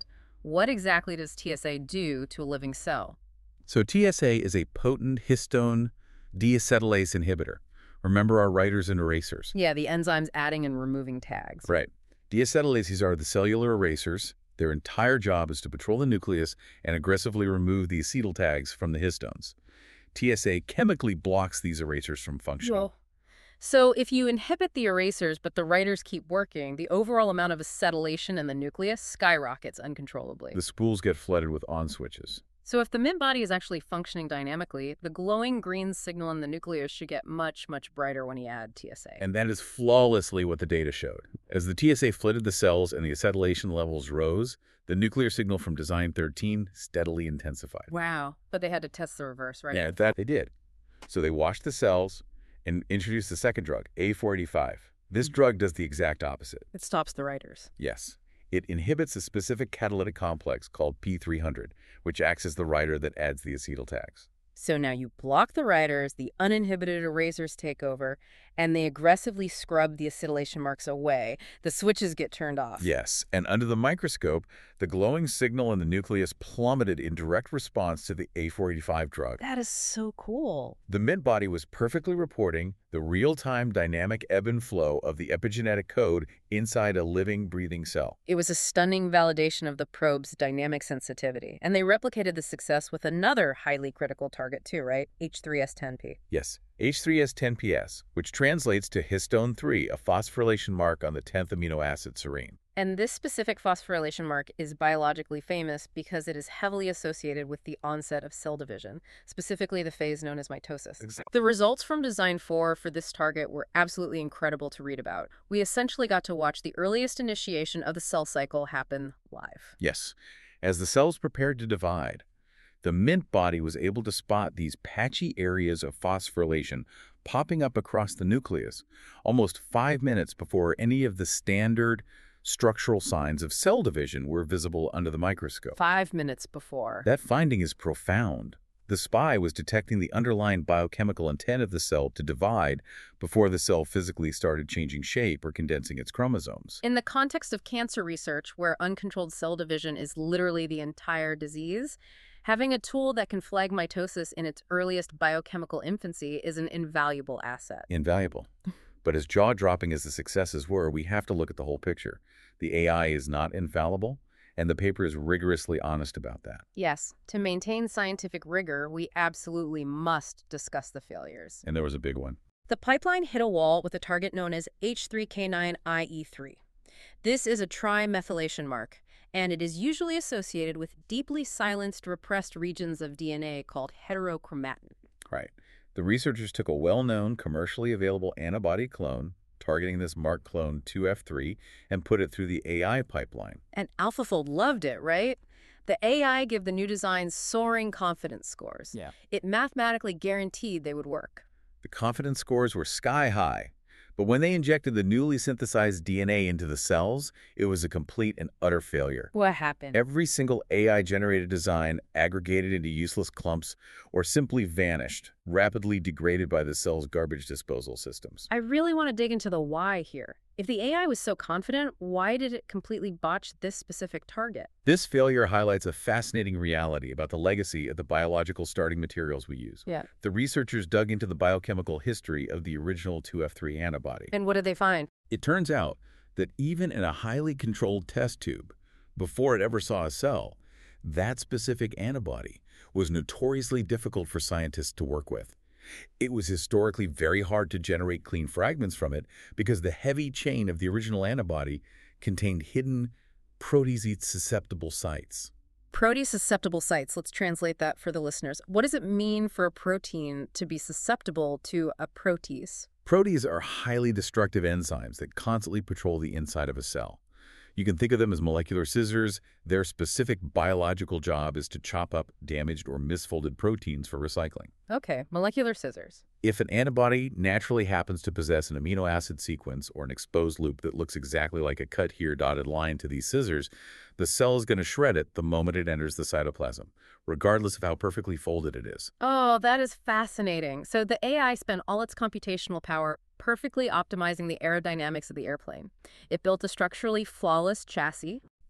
What exactly does T S A do to a living cell? So T S A is a potent histone deacetylase inhibitor. Remember our writers and erasers? Yeah, the enzymes adding and removing tags. Right. Deacetylases are the cellular erasers. Their entire job is to patrol the nucleus and aggressively remove the acetyl tags from the histones. T S A chemically blocks these erasers from functioning. Whoa. So if you inhibit the erasers but the writers keep working, the overall amount of acetylation in the nucleus skyrockets uncontrollably. The spools get flooded with on switches. So if the Mint body is actually functioning dynamically, the glowing green signal in the nucleus should get much, much brighter when you add T S A. And that is flawlessly what the data showed. As the T S A flooded the cells and the acetylation levels rose, the nuclear signal from Design thirteen steadily intensified. Wow. But they had to test the reverse, right? Yeah, that they did. So they washed the cells and introduced the second drug, A four eighty-five. This Mhm. drug does the exact opposite. It stops the writers. Yes. It inhibits a specific catalytic complex called P three hundred, which acts as the writer that adds the acetyl tags. So now you block the writers, the uninhibited erasers take over, and they aggressively scrub the acetylation marks away. The switches get turned off. Yes, and under the microscope, the glowing signal in the nucleus plummeted in direct response to the A four eighty-five drug. That is so cool. The Mint body was perfectly reporting the real-time dynamic ebb and flow of the epigenetic code inside a living, breathing cell. It was a stunning validation of the probe's dynamic sensitivity. And they replicated the success with another highly critical target too, right? H three S ten P. Yes, H three S ten P S, which translates to histone three, a phosphorylation mark on the tenth amino acid serine. And this specific phosphorylation mark is biologically famous because it is heavily associated with the onset of cell division, specifically the phase known as mitosis. Exactly. The results from Design four for this target were absolutely incredible to read about. We essentially got to watch the earliest initiation of the cell cycle happen live. Yes, as the cells prepared to divide, the Mint body was able to spot these patchy areas of phosphorylation popping up across the nucleus almost five minutes before any of the standard structural signs of cell division were visible under the microscope. Five minutes before. That finding is profound. The spy was detecting the underlying biochemical intent of the cell to divide before the cell physically started changing shape or condensing its chromosomes. In the context of cancer research, where uncontrolled cell division is literally the entire disease, having a tool that can flag mitosis in its earliest biochemical infancy is an invaluable asset. Invaluable. But as jaw-dropping as the successes were, we have to look at the whole picture. The A I is not infallible, and the paper is rigorously honest about that. Yes, to maintain scientific rigor, we absolutely must discuss the failures. And there was a big one. The pipeline hit a wall with a target known as H three K nine I E three. This is a trimethylation mark, and it is usually associated with deeply silenced, repressed regions of D N A called heterochromatin. Right. The researchers took a well-known, commercially available antibody clone, targeting this mark clone two F three, and put it through the A I pipeline. And AlphaFold loved it, right? The A I gave the new designs soaring confidence scores. Yeah. It mathematically guaranteed they would work. The confidence scores were sky high. But when they injected the newly synthesized D N A into the cells, it was a complete and utter failure. What happened? Every single A I-generated design aggregated into useless clumps or simply vanished, rapidly degraded by the cell's garbage disposal systems. I really want to dig into the why here. If the A I was so confident, why did it completely botch this specific target? This failure highlights a fascinating reality about the legacy of the biological starting materials we use. Yeah. The researchers dug into the biochemical history of the original two F three antibody. And what did they find? It turns out that even in a highly controlled test tube, before it ever saw a cell, that specific antibody was notoriously difficult for scientists to work with. It was historically very hard to generate clean fragments from it because the heavy chain of the original antibody contained hidden protease-susceptible sites. Protease-susceptible sites. Let's translate that for the listeners. What does it mean for a protein to be susceptible to a protease? Proteases are highly destructive enzymes that constantly patrol the inside of a cell. You can think of them as molecular scissors. Their specific biological job is to chop up damaged or misfolded proteins for recycling. Okay, molecular scissors. If an antibody naturally happens to possess an amino acid sequence or an exposed loop that looks exactly like a cut here dotted line to these scissors, the cell is going to shred it the moment it enters the cytoplasm, regardless of how perfectly folded it is. Oh, that is fascinating. So the A I spent all its computational power perfectly optimizing the aerodynamics of the airplane. It built a structurally flawless chassis,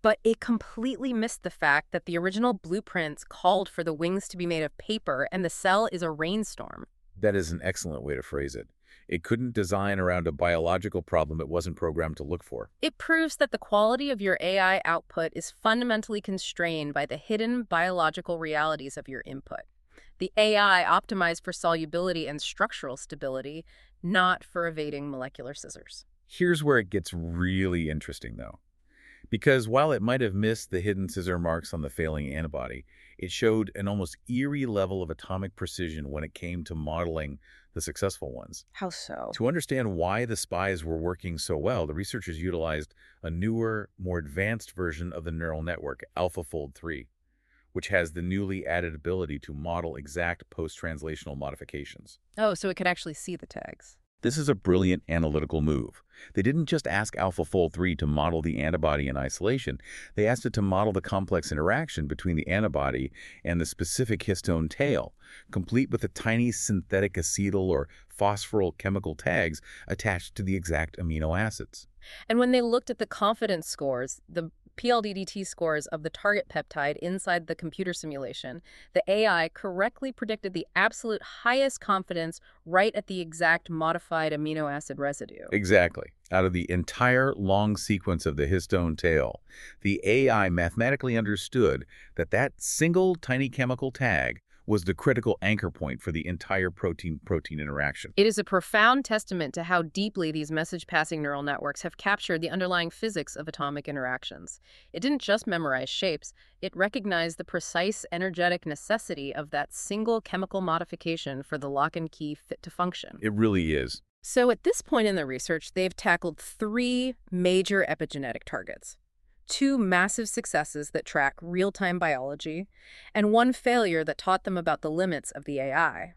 But it completely missed the fact that the original blueprints called for the wings to be made of paper and the cell is a rainstorm. That is an excellent way to phrase it. It couldn't design around a biological problem it wasn't programmed to look for. It proves that the quality of your A I output is fundamentally constrained by the hidden biological realities of your input. The A I optimized for solubility and structural stability, not for evading molecular scissors. Here's where it gets really interesting, though. Because while it might have missed the hidden scissor marks on the failing antibody, it showed an almost eerie level of atomic precision when it came to modeling the successful ones. How so? To understand why the spies were working so well, the researchers utilized a newer, more advanced version of the neural network, AlphaFold three, which has the newly added ability to model exact post-translational modifications. Oh, so it could actually see the tags. This is a brilliant analytical move. They didn't just ask AlphaFold three to model the antibody in isolation. They asked it to model the complex interaction between the antibody and the specific histone tail, complete with the tiny synthetic acetyl or phosphoryl chemical tags attached to the exact amino acids. And when they looked at the confidence scores, the P L D D T scores of the target peptide inside the computer simulation, the A I correctly predicted the absolute highest confidence right at the exact modified amino acid residue. Exactly. Out of the entire long sequence of the histone tail, the A I mathematically understood that that single tiny chemical tag was the critical anchor point for the entire protein-protein interaction. It is a profound testament to how deeply these message-passing neural networks have captured the underlying physics of atomic interactions. It didn't just memorize shapes, it recognized the precise energetic necessity of that single chemical modification for the lock and key fit to function. It really is. So at this point in the research, they've tackled three major epigenetic targets. Two massive successes that track real-time biology, and one failure that taught them about the limits of the A I.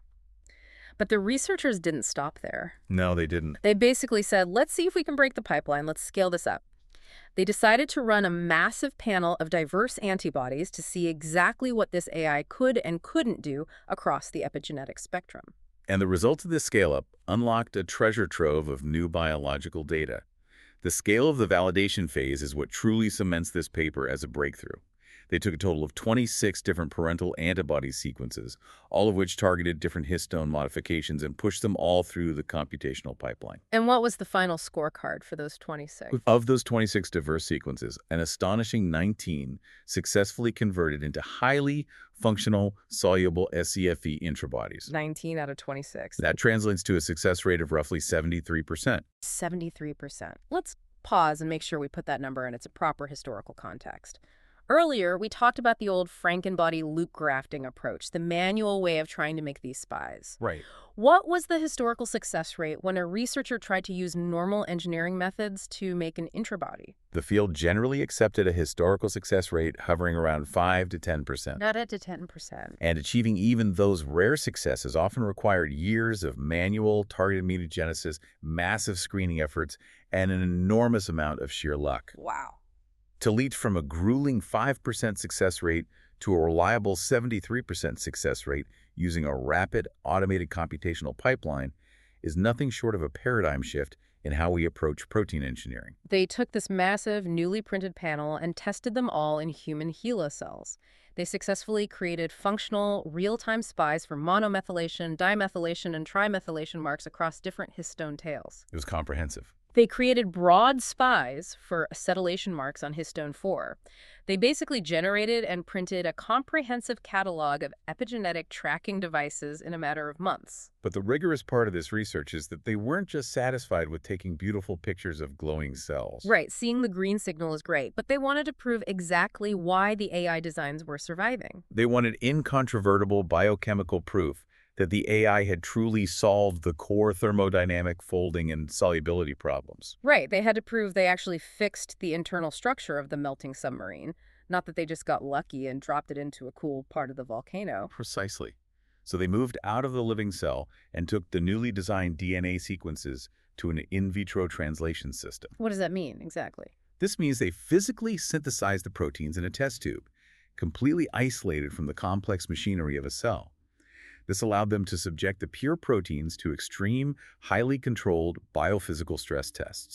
But the researchers didn't stop there. No, they didn't. They basically said, let's see if we can break the pipeline, let's scale this up. They decided to run a massive panel of diverse antibodies to see exactly what this A I could and couldn't do across the epigenetic spectrum. And the results of this scale-up unlocked a treasure trove of new biological data. The scale of the validation phase is what truly cements this paper as a breakthrough. They took a total of twenty-six different parental antibody sequences, all of which targeted different histone modifications, and pushed them all through the computational pipeline. And what was the final scorecard for those twenty-six? Of those twenty-six diverse sequences, an astonishing nineteen successfully converted into highly functional, soluble S C F E intrabodies. nineteen out of twenty-six. That translates to a success rate of roughly seventy-three percent. seventy-three percent. Let's pause and make sure we put that number in its proper historical context. Earlier, we talked about the old Frankenbody loop grafting approach, the manual way of trying to make these spies. Right. What was the historical success rate when a researcher tried to use normal engineering methods to make an intrabody? The field generally accepted a historical success rate hovering around five to ten percent. Not at to ten percent. And achieving even those rare successes often required years of manual targeted mutagenesis, massive screening efforts, and an enormous amount of sheer luck. Wow. To leap from a grueling five percent success rate to a reliable seventy-three percent success rate using a rapid, automated computational pipeline is nothing short of a paradigm shift in how we approach protein engineering. They took this massive, newly printed panel and tested them all in human HeLa cells. They successfully created functional, real-time spies for monomethylation, dimethylation, and trimethylation marks across different histone tails. It was comprehensive. They created broad spies for acetylation marks on histone four. They basically generated and printed a comprehensive catalog of epigenetic tracking devices in a matter of months. But the rigorous part of this research is that they weren't just satisfied with taking beautiful pictures of glowing cells. Right, seeing the green signal is great, but they wanted to prove exactly why the A I designs were surviving. They wanted incontrovertible biochemical proof that the A I had truly solved the core thermodynamic folding and solubility problems. Right, they had to prove they actually fixed the internal structure of the melting submarine, not that they just got lucky and dropped it into a cool part of the volcano. Precisely. So they moved out of the living cell and took the newly designed D N A sequences to an in vitro translation system. What does that mean, exactly? This means they physically synthesized the proteins in a test tube, completely isolated from the complex machinery of a cell. This allowed them to subject the pure proteins to extreme, highly controlled biophysical stress tests.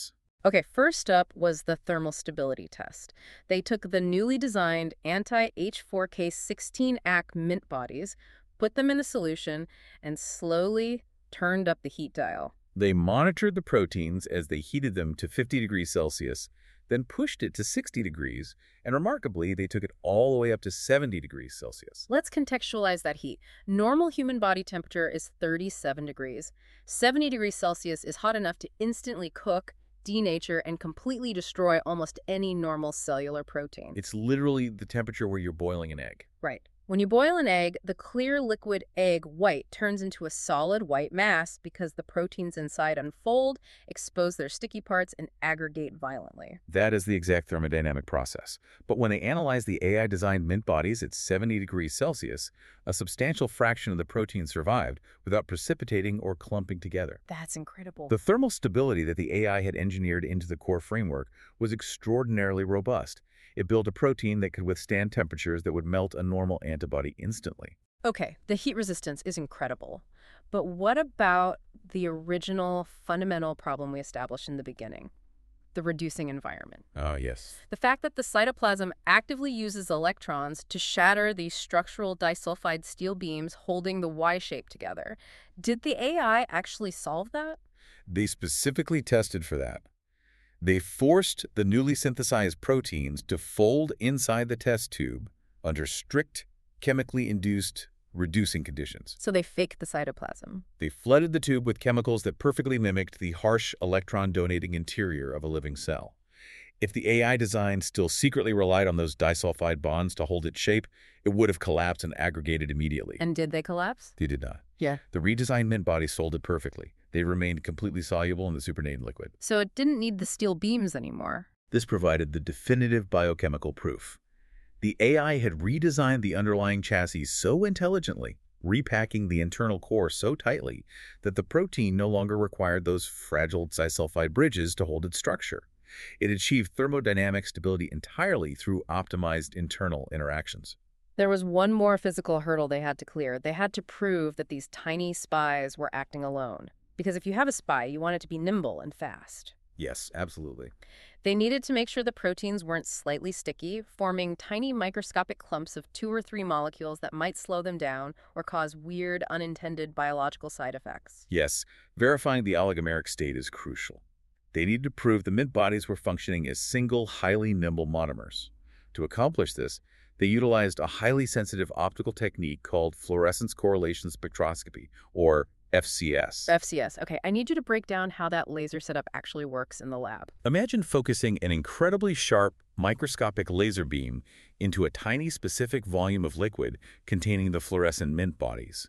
Okay, first up was the thermal stability test. They took the newly designed anti H four K sixteen A C mint bodies, put them in the solution, and slowly turned up the heat dial. They monitored the proteins as they heated them to fifty degrees Celsius, then pushed it to sixty degrees, and remarkably, they took it all the way up to seventy degrees Celsius. Let's contextualize that heat. Normal human body temperature is thirty-seven degrees. seventy degrees Celsius is hot enough to instantly cook, denature, and completely destroy almost any normal cellular protein. It's literally the temperature where you're boiling an egg. Right. When you boil an egg, the clear liquid egg white turns into a solid white mass because the proteins inside unfold, expose their sticky parts, and aggregate violently. That is the exact thermodynamic process. But when they analyzed the A I-designed mint bodies at seventy degrees Celsius, a substantial fraction of the protein survived without precipitating or clumping together. That's incredible. The thermal stability that the A I had engineered into the core framework was extraordinarily robust. It built a protein that could withstand temperatures that would melt a normal antibody instantly. Okay, the heat resistance is incredible. But what about the original fundamental problem we established in the beginning? The reducing environment. Oh, yes. The fact that the cytoplasm actively uses electrons to shatter these structural disulfide steel beams holding the Y shape together. Did the A I actually solve that? They specifically tested for that. They forced the newly synthesized proteins to fold inside the test tube under strict chemically induced reducing conditions. So they faked the cytoplasm. They flooded the tube with chemicals that perfectly mimicked the harsh electron-donating interior of a living cell. If the A I design still secretly relied on those disulfide bonds to hold its shape, it would have collapsed and aggregated immediately. And did they collapse? They did not. Yeah. The redesigned mint bodies sold it perfectly. They remained completely soluble in the supernatant liquid. So it didn't need the steel beams anymore. This provided the definitive biochemical proof. The A I had redesigned the underlying chassis so intelligently, repacking the internal core so tightly, that the protein no longer required those fragile disulfide bridges to hold its structure. It achieved thermodynamic stability entirely through optimized internal interactions. There was one more physical hurdle they had to clear. They had to prove that these tiny spies were acting alone. Because if you have a spy, you want it to be nimble and fast. Yes, absolutely. They needed to make sure the proteins weren't slightly sticky, forming tiny microscopic clumps of two or three molecules that might slow them down or cause weird, unintended biological side effects. Yes, verifying the oligomeric state is crucial. They needed to prove the mint bodies were functioning as single, highly nimble monomers. To accomplish this, they utilized a highly sensitive optical technique called fluorescence correlation spectroscopy, or F C S. F C S. Okay, I need you to break down how that laser setup actually works in the lab. Imagine focusing an incredibly sharp microscopic laser beam into a tiny specific volume of liquid containing the fluorescent mint bodies.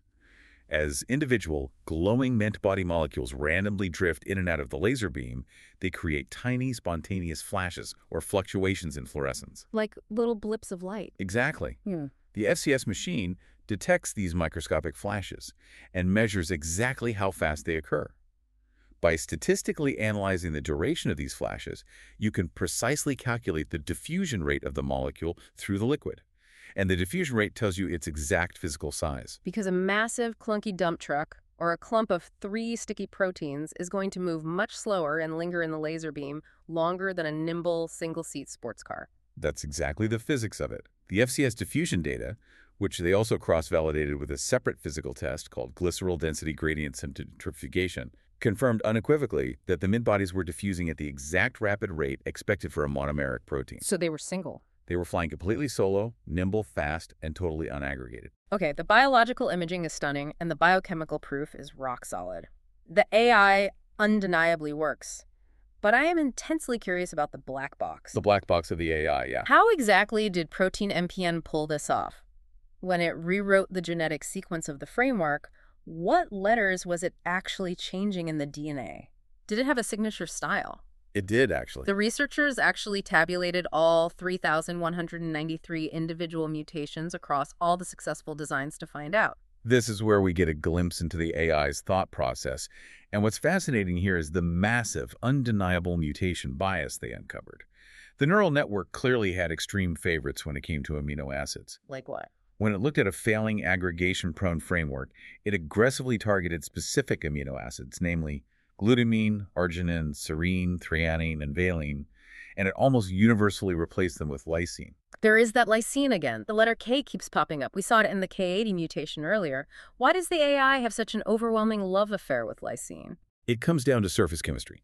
As individual, glowing mint body molecules randomly drift in and out of the laser beam, they create tiny spontaneous flashes or fluctuations in fluorescence. Like little blips of light. Exactly. Hmm. The F C S machine detects these microscopic flashes and measures exactly how fast they occur. By statistically analyzing the duration of these flashes, you can precisely calculate the diffusion rate of the molecule through the liquid. And the diffusion rate tells you its exact physical size. Because a massive, clunky dump truck or a clump of three sticky proteins is going to move much slower and linger in the laser beam longer than a nimble, single-seat sports car. That's exactly the physics of it. The F C S diffusion data, which they also cross-validated with a separate physical test called glycerol density gradient centrifugation, confirmed unequivocally that the mint bodies were diffusing at the exact rapid rate expected for a monomeric protein. So they were single. They were flying completely solo, nimble, fast, and totally unaggregated. Okay, the biological imaging is stunning, and the biochemical proof is rock solid. The A I undeniably works. But I am intensely curious about the black box. The black box of the A I, yeah. How exactly did Protein M P N pull this off? When it rewrote the genetic sequence of the framework, what letters was it actually changing in the D N A? Did it have a signature style? It did, actually. The researchers actually tabulated all three thousand one hundred ninety-three individual mutations across all the successful designs to find out. This is where we get a glimpse into the A I's thought process. And what's fascinating here is the massive, undeniable mutation bias they uncovered. The neural network clearly had extreme favorites when it came to amino acids. Like what? When it looked at a failing aggregation-prone framework, it aggressively targeted specific amino acids, namely glutamine, arginine, serine, threonine, and valine, and it almost universally replaced them with lysine. There is that lysine again. The letter K keeps popping up. We saw it in the K eighty mutation earlier. Why does the A I have such an overwhelming love affair with lysine? It comes down to surface chemistry.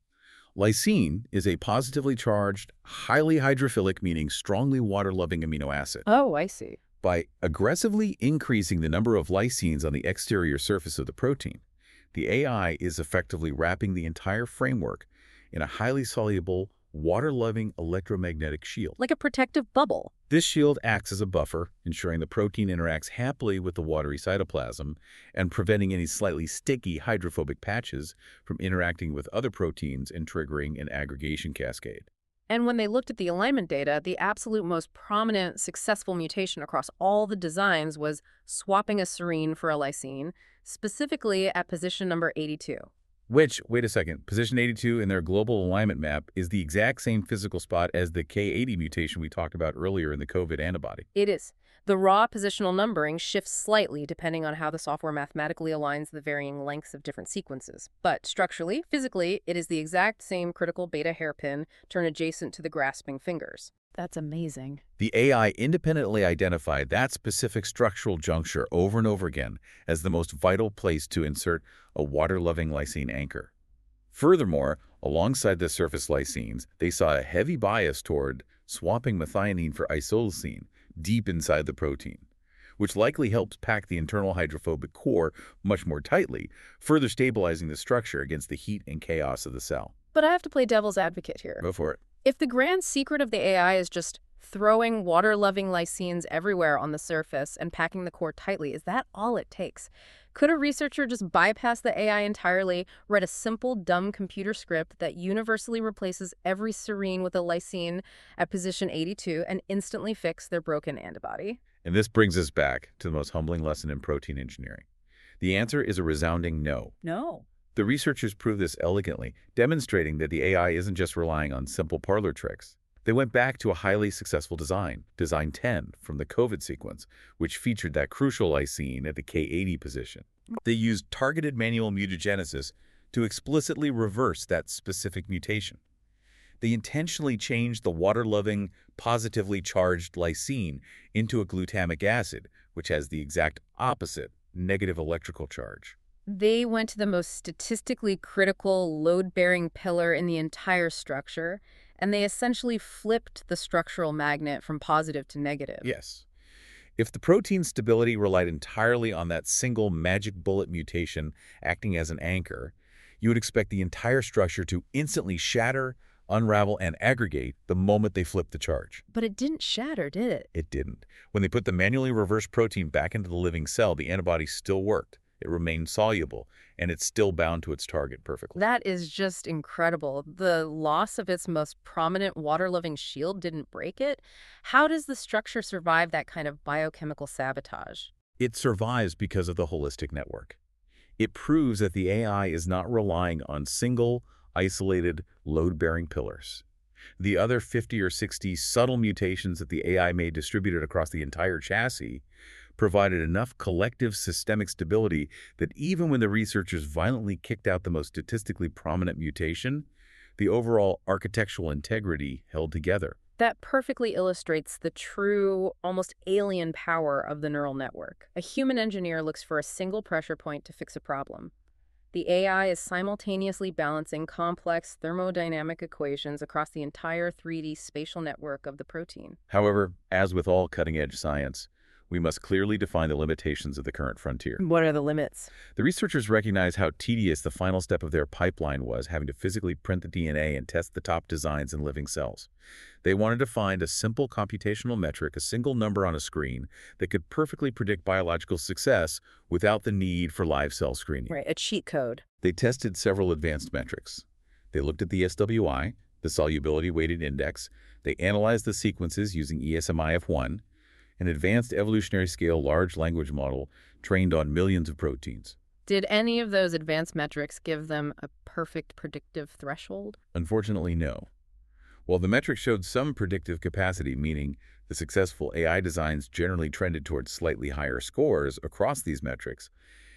Lysine is a positively charged, highly hydrophilic, meaning strongly water-loving amino acid. Oh, I see. By aggressively increasing the number of lysines on the exterior surface of the protein, the A I is effectively wrapping the entire framework in a highly soluble, water-loving electromagnetic shield. Like a protective bubble. This shield acts as a buffer, ensuring the protein interacts happily with the watery cytoplasm and preventing any slightly sticky hydrophobic patches from interacting with other proteins and triggering an aggregation cascade. And when they looked at the alignment data, the absolute most prominent successful mutation across all the designs was swapping a serine for a lysine, specifically at position number eighty-two. Which, wait a second, position eighty-two in their global alignment map is the exact same physical spot as the K eighty mutation we talked about earlier in the COVID antibody. It is. The raw positional numbering shifts slightly depending on how the software mathematically aligns the varying lengths of different sequences. But structurally, physically, it is the exact same critical beta hairpin turned adjacent to the grasping fingers. That's amazing. The A I independently identified that specific structural juncture over and over again as the most vital place to insert a water-loving lysine anchor. Furthermore, alongside the surface lysines, they saw a heavy bias toward swapping methionine for isoleucine deep inside the protein, which likely helps pack the internal hydrophobic core much more tightly, further stabilizing the structure against the heat and chaos of the cell. But I have to play devil's advocate here. Go for it. If the grand secret of the A I is just throwing water-loving lysines everywhere on the surface and packing the core tightly, is that all it takes? Could a researcher just bypass the A I entirely, write a simple, dumb computer script that universally replaces every serine with a lysine at position eighty-two and instantly fix their broken antibody? And this brings us back to the most humbling lesson in protein engineering. The answer is a resounding no. No. The researchers proved this elegantly, demonstrating that the A I isn't just relying on simple parlor tricks. They went back to a highly successful design, Design ten, from the COVID sequence, which featured that crucial lysine at the K eighty position. They used targeted manual mutagenesis to explicitly reverse that specific mutation. They intentionally changed the water-loving, positively charged lysine into a glutamic acid, which has the exact opposite, negative electrical charge. They went to the most statistically critical load-bearing pillar in the entire structure, and they essentially flipped the structural magnet from positive to negative. Yes. If the protein's stability relied entirely on that single magic bullet mutation acting as an anchor, you would expect the entire structure to instantly shatter, unravel, and aggregate the moment they flipped the charge. But it didn't shatter, did it? It didn't. When they put the manually reversed protein back into the living cell, the antibody still worked. It remained soluble, and it's still bound to its target perfectly. That is just incredible. The loss of its most prominent water-loving shield didn't break it. How does the structure survive that kind of biochemical sabotage? It survives because of the holistic network. It proves that the A I is not relying on single, isolated, load-bearing pillars. The other fifty or sixty subtle mutations that the A I made distributed across the entire chassis provided enough collective systemic stability that even when the researchers violently kicked out the most statistically prominent mutation, the overall architectural integrity held together. That perfectly illustrates the true, almost alien power of the neural network. A human engineer looks for a single pressure point to fix a problem. The A I is simultaneously balancing complex thermodynamic equations across the entire three D spatial network of the protein. However, as with all cutting-edge science, we must clearly define the limitations of the current frontier. What are the limits? The researchers recognized how tedious the final step of their pipeline was, having to physically print the D N A and test the top designs in living cells. They wanted to find a simple computational metric, a single number on a screen, that could perfectly predict biological success without the need for live cell screening. Right, a cheat code. They tested several advanced metrics. They looked at the S W I, the solubility weighted index. They analyzed the sequences using E S M I F one, an advanced evolutionary scale large language model trained on millions of proteins. Did any of those advanced metrics give them a perfect predictive threshold? Unfortunately, no. While the metrics showed some predictive capacity, meaning the successful A I designs generally trended towards slightly higher scores across these metrics,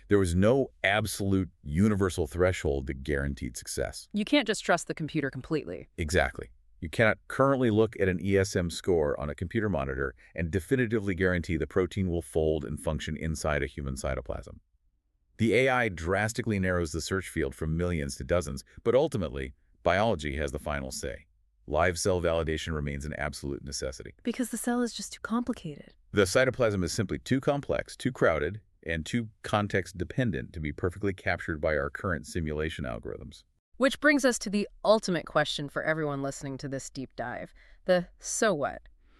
There was no absolute universal threshold that guaranteed success. You can't just trust the computer completely. Exactly. You cannot currently look at an E S M score on a computer monitor and definitively guarantee the protein will fold and function inside a human cytoplasm. The A I drastically narrows the search field from millions to dozens, but ultimately, biology has the final say. Live cell validation remains an absolute necessity. Because the cell is just too complicated. The cytoplasm is simply too complex, too crowded, and too context-dependent to be perfectly captured by our current simulation algorithms. Which brings us to the ultimate question for everyone listening to this deep dive, the so what?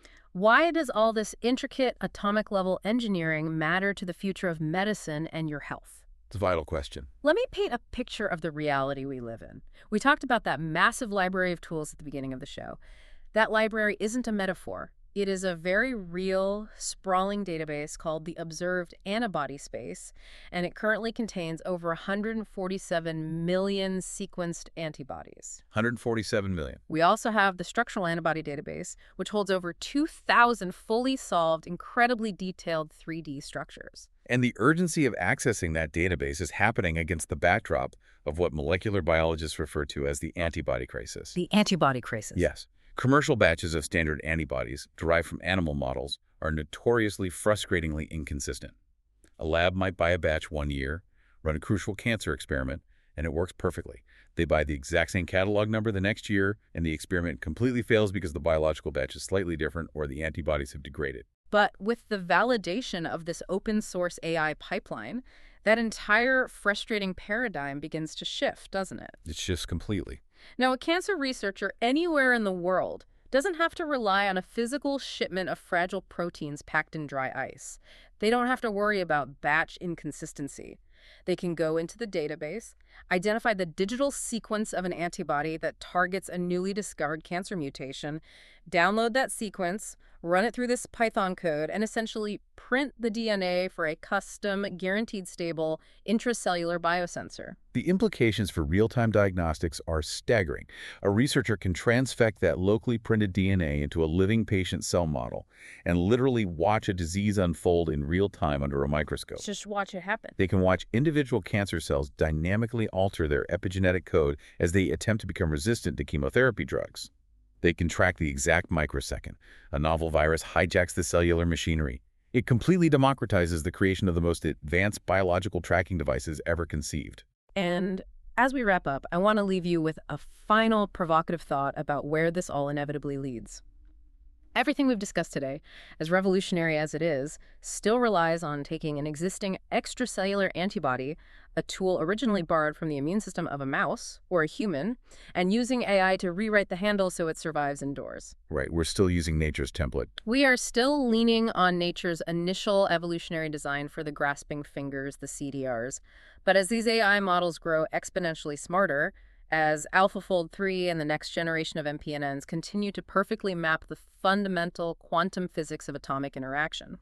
Why does all this intricate atomic-level engineering matter to the future of medicine and your health? It's a vital question. Let me paint a picture of the reality we live in. We talked about that massive library of tools at the beginning of the show. That library isn't a metaphor. It is a very real, sprawling database called the Observed Antibody Space, and it currently contains over one hundred forty-seven million sequenced antibodies. one hundred forty-seven million. We also have the Structural Antibody Database, which holds over two thousand fully solved, incredibly detailed three D structures. And the urgency of accessing that database is happening against the backdrop of what molecular biologists refer to as the antibody crisis. The antibody crisis. Yes. Commercial batches of standard antibodies derived from animal models are notoriously frustratingly inconsistent. A lab might buy a batch one year, run a crucial cancer experiment, and it works perfectly. They buy the exact same catalog number the next year, and the experiment completely fails because the biological batch is slightly different or the antibodies have degraded. But with the validation of this open source A I pipeline, that entire frustrating paradigm begins to shift, doesn't it? It shifts completely. Now, a cancer researcher anywhere in the world doesn't have to rely on a physical shipment of fragile proteins packed in dry ice. They don't have to worry about batch inconsistency. They can go into the database, identify the digital sequence of an antibody that targets a newly discovered cancer mutation, download that sequence, run it through this Python code, and essentially print the D N A for a custom, guaranteed stable intracellular biosensor. The implications for real-time diagnostics are staggering. A researcher can transfect that locally printed D N A into a living patient cell model and literally watch a disease unfold in real time under a microscope. Just watch it happen. They can watch individual cancer cells dynamically alter their epigenetic code as they attempt to become resistant to chemotherapy drugs. They can track the exact microsecond a novel virus hijacks the cellular machinery. It completely democratizes the creation of the most advanced biological tracking devices ever conceived. And as we wrap up, I want to leave you with a final provocative thought about where this all inevitably leads. Everything we've discussed today, as revolutionary as it is, still relies on taking an existing extracellular antibody, a tool originally borrowed from the immune system of a mouse or a human, and using A I to rewrite the handle so it survives indoors. Right, we're still using nature's template. We are still leaning on nature's initial evolutionary design for the grasping fingers, the C D Rs. But as these A I models grow exponentially smarter, as AlphaFold three and the next generation of M P N Ns continue to perfectly map the fundamental quantum physics of atomic interaction,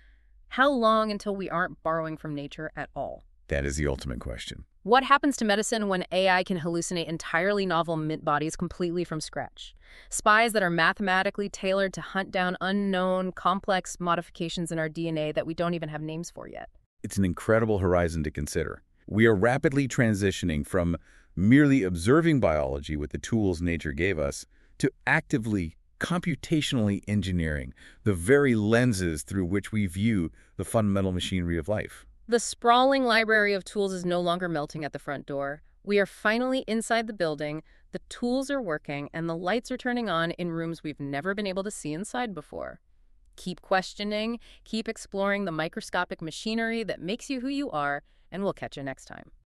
how long until we aren't borrowing from nature at all? That is the ultimate question. What happens to medicine when A I can hallucinate entirely novel mint bodies completely from scratch? Spies that are mathematically tailored to hunt down unknown, complex modifications in our D N A that we don't even have names for yet. It's an incredible horizon to consider. We are rapidly transitioning from merely observing biology with the tools nature gave us to actively, computationally engineering the very lenses through which we view the fundamental machinery of life. The sprawling library of tools is no longer melting at the front door. We are finally inside the building, the tools are working, and the lights are turning on in rooms we've never been able to see inside before. Keep questioning, keep exploring the microscopic machinery that makes you who you are, and we'll catch you next time.